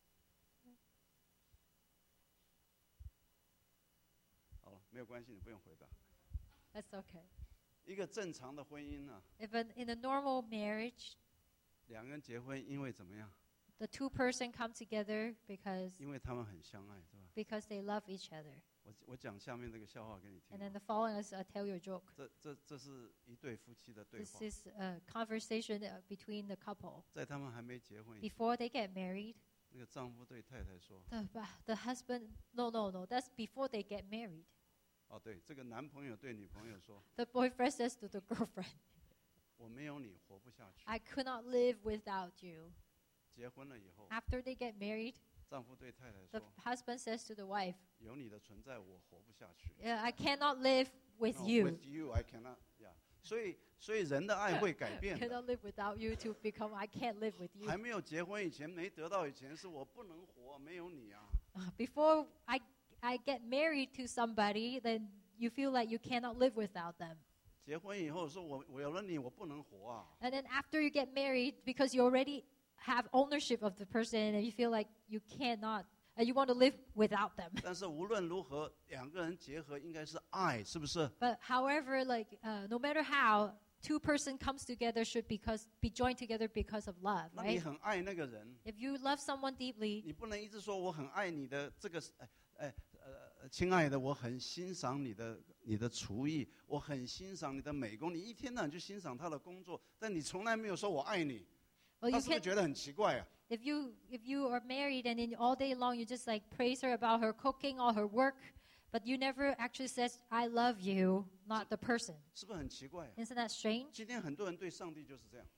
好了，没有关系，你不用回答。 That's okay. 一个正常的婚姻呢、 If an, in a normal marriage, 两个人结婚，因为怎么样？ the two person come together because 因为他们很相爱，是吧？ because they love each other. 我我讲下面这个笑话给你听 And then 啊。 the following is, I'll tell you a joke. 这这这是一对夫妻的对 This 话， is a conversation uh, between the couple 在他们还没结婚以前， before they get married. 那个丈夫对太太说 The, the husband, no, no, no, that's before they get married.：“ 哦，对，这个男朋友对女朋友说， The boyfriend says to the girlfriend, 我没有你活不下去。 I could not live without you. ” 结婚了以后， After they get married, 丈夫对太太 the 说 husband says to the wife, ：“ 有你的存在，我活不下去。 yeah, I cannot live with No, you. with you, I cannot. Yeah. 所以，所以人的爱会改变的。 Cannot live without you to become I can't live with you. 还没有结婚以前，没得到以前，是我不能活，没有你啊。 Uh, Before I, I get married to somebody, then you feel like you cannot live without them. 结婚以后，说我我有了你，我不能活啊。 And then after you get married, because you already have ownership of the person and you feel like you cannot, uh, you want to live without them. 但是无论如何，两个人结合应该是爱，是不是？ But however, like uh, no matter how, two person comes together should because be joined together because of love, 那你 right? 很爱那个人， If you love someone deeply, 你不能一直说我很爱你的这个，哎哎呃，亲爱的，我很欣赏你的你的厨艺，我很欣赏你的美工，你一天到晚就欣赏他的工作，但你从来没有说我爱你， well, 他 you 是不是 can. 觉得很奇怪啊？ If you if you are married and then all day long you just like praise her about her cooking or her work, but you never actually says I love you, not the person. 是不是很奇怪啊？ Isn't that strange? 今天很多人对上帝就是这样，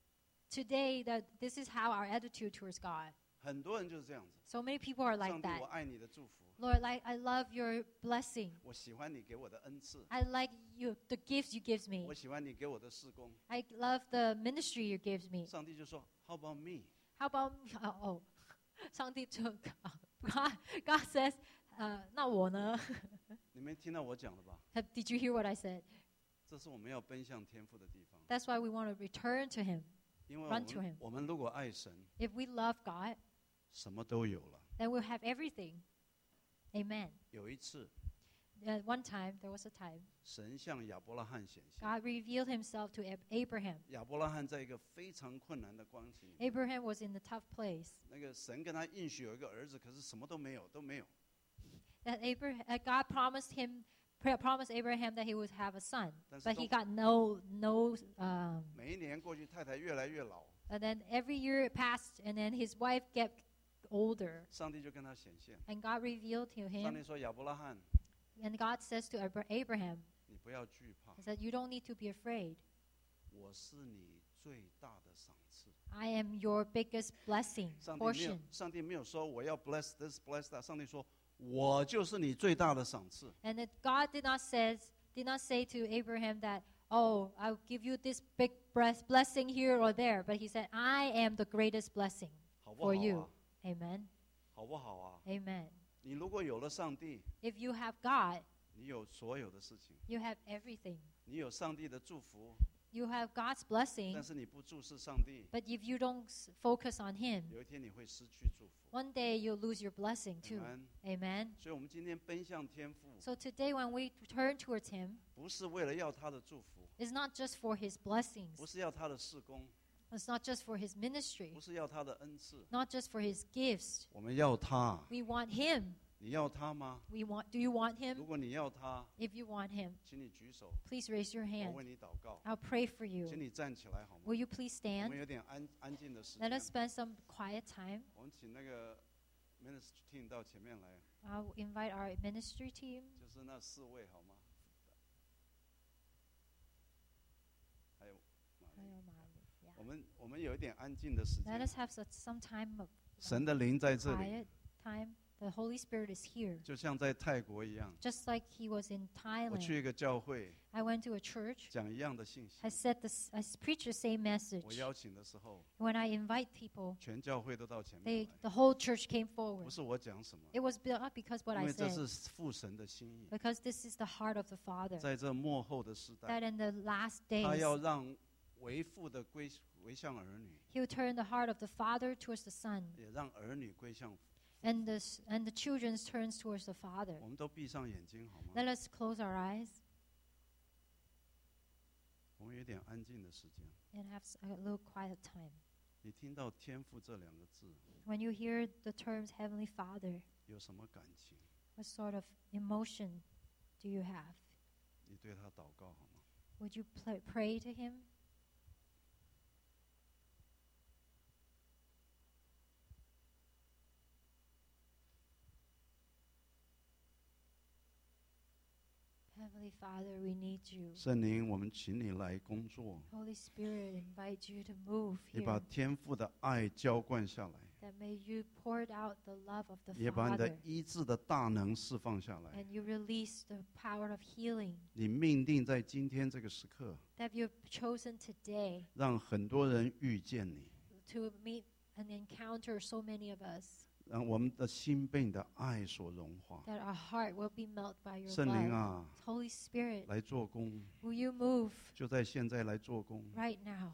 Today that this is how our attitude towards God. 很多人就是这样子。 So many people are 上 like 帝， that. 我爱你的祝福， Lord, like I love your blessing. 我喜欢你给我的恩赐， I like you the gifts you gives me. 我喜欢你给我的事工。 I love the ministry you gives me. 上帝就说 ：“How about me？” How about oh, oh. 上帝就 God, God says, uh, 那我呢？ 你们听到我讲了吧？ Have- Did you hear what I said? 这是我们要奔向天父的地方。 That's why we want to return to Him. 因为我 Run to him. 们我们如果爱神， If we love God, 什么都有了。 then we'll have everything. Amen. 有一次， At one time, there was a time, 神向亚伯拉罕显现。 God revealed Himself to Ab- Abraham. 亚伯拉罕在一个非常困难的光景， Abraham was in a tough place. 那个神跟他应许有一个儿子，可是什么都没有，都没有。 That Abraham, uh, God promised him, pr- promised Abraham that he would have a son, 但是 but 都 he got no, no. Um, 每一年过去，太太越来越老， and then every year passed, and then his wife get older, 上帝就跟他显现。 and God revealed to 上帝 him, 说：“亚伯拉罕， and God says to Abra- Abraham, 你不要惧怕， He said, "You don't need to be afraid. 我是你最大的赏赐。 I am your biggest blessing 上帝没有 portion." 上帝没有说我要 bless this bless that， 上帝说我就是你最大的赏赐。 And that God did not says did not say to Abraham that, "Oh, I'll give you this big bless- blessing here or there," but He said, "I am the greatest blessing 好不好 for you." 啊？ Amen. 好不好啊？ Amen. 你如果有了上帝， If you have God, 你有所有的事情， you have everything. 你有上帝的祝福， You have God's blessing, 但是你不注视上帝， but if you don't s- focus on Him, 有一天你会失去祝福。 one day you'll lose your blessing too. Amen Amen. 所以，我们今天奔向天父， So today, when we turn towards Him, 不是为了要他的祝福， it's not just for His blessings. 不是要他的事工， It's not just for His ministry, 不是要他的恩赐， not just for His gifts. 我们要他。 We want Him. 你要他吗？ We want. Do you want 如 Him? 果你要他， If you want Him, 请你举手， please raise your 我 hand. 为你祷告。 I'll pray for 请 you. 你站起来好吗？ Will you please 我 stand? 们有点安安静的时 Let 间 us。spend some quiet time. 我们请那个 ministry team 到前面来， I'll invite our ministry team. 就是那四位好吗？还有玛丽，我们我们有一点安静的时 Let 间 us。have such- some time of 神的灵在这里， quiet. time, the Holy Spirit is here. 就像在泰国一样， Just like he was in 我去 Thailand. 一个教会 I went to a church. 讲一样的信息 I，said this. I preached the same 我 message. 邀请的时候， When I invite people, 全教会都到前 they 面来， the whole church came 不 forward. 是我讲什么， It was be- not because what 因 I 为这 said, 是父神的心意， because this is the heart of the Father. 在这末后的时代， That in the last 他 days, 要让为父的归归向儿女， He will turn the heart of the Father towards the Son, 也让儿女归向父。 and the s- and the children turns towards the Father. 我们都闭上眼睛好吗？ Let us close our eyes 我们有点安静的时间。 and have s- a little quiet time. 你听到天父这两个字， When you hear the terms Heavenly Father, 有什么感情？ what sort of emotion do you have? 你对他祷告好吗？ Would you pl- pray to Him? Heavenly Father, we need you. 圣灵，我们请你来工作， Holy Spirit, invite you to move 你把 here. 天父的爱浇灌下来， That may you poured out the love of the 也把你的 Father, 医治的大能释放下来。 and you release the power of healing 你命定在今天这个时刻， that you've chosen today 让很多人遇见你， to meet and encounter so many of us, 让我们的心被你的爱所融化。 that our heart will be melted by your 圣灵 love. 啊， Holy Spirit, 来做工， will you move 就在现在来做工。 right now?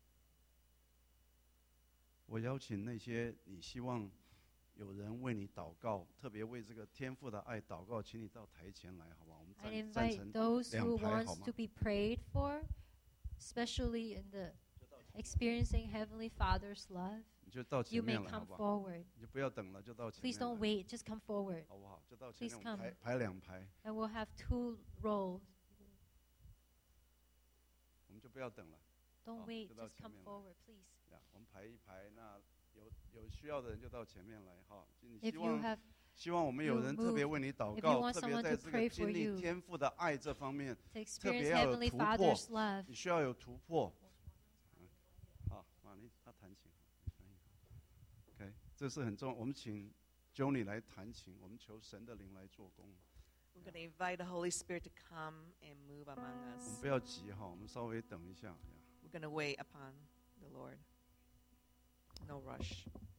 我邀请那些你希望有人为你祷告，特别为这个天父的爱祷告，请你到台前来，好不好？我们 I 站站 invite 成 those who 两排，好 wants 吗？ to be prayed for, especially in the experiencing Heavenly Father's love. 你就到前 You may 面来，好 come 不好？ forward. 你就不要等了，就到前 Please 面 don't 来， wait, just come forward. 好不好？就到前 Please 面，我们 come. 排排两排， And we'll have two rows. 我们就不要等了。 Don't 好， wait, 就到 just 前 come 面来。 forward, please. 呀，我们排一排，那有有需要的人就到前面来，哈。你 If 希 you 望 have, 希望我们有 you 人特别 move, 为你祷 if you 告， want 特别 someone 在 to 这个 pray 经 for 历 you 天父的爱这方面， to experience 别要有 Heavenly 突破。 Father's love, 你需要有突破。嗯，好，啊，你他弹琴，你翻译好 OK， 这是很重要。我们请 Joni 来弹琴，我们求神的灵来做工。 We're going to invite the Holy Spirit to come and move among 我们 us. 不要急哈，我们稍微等一下呀。 We're going to wait upon the Lord. No rush.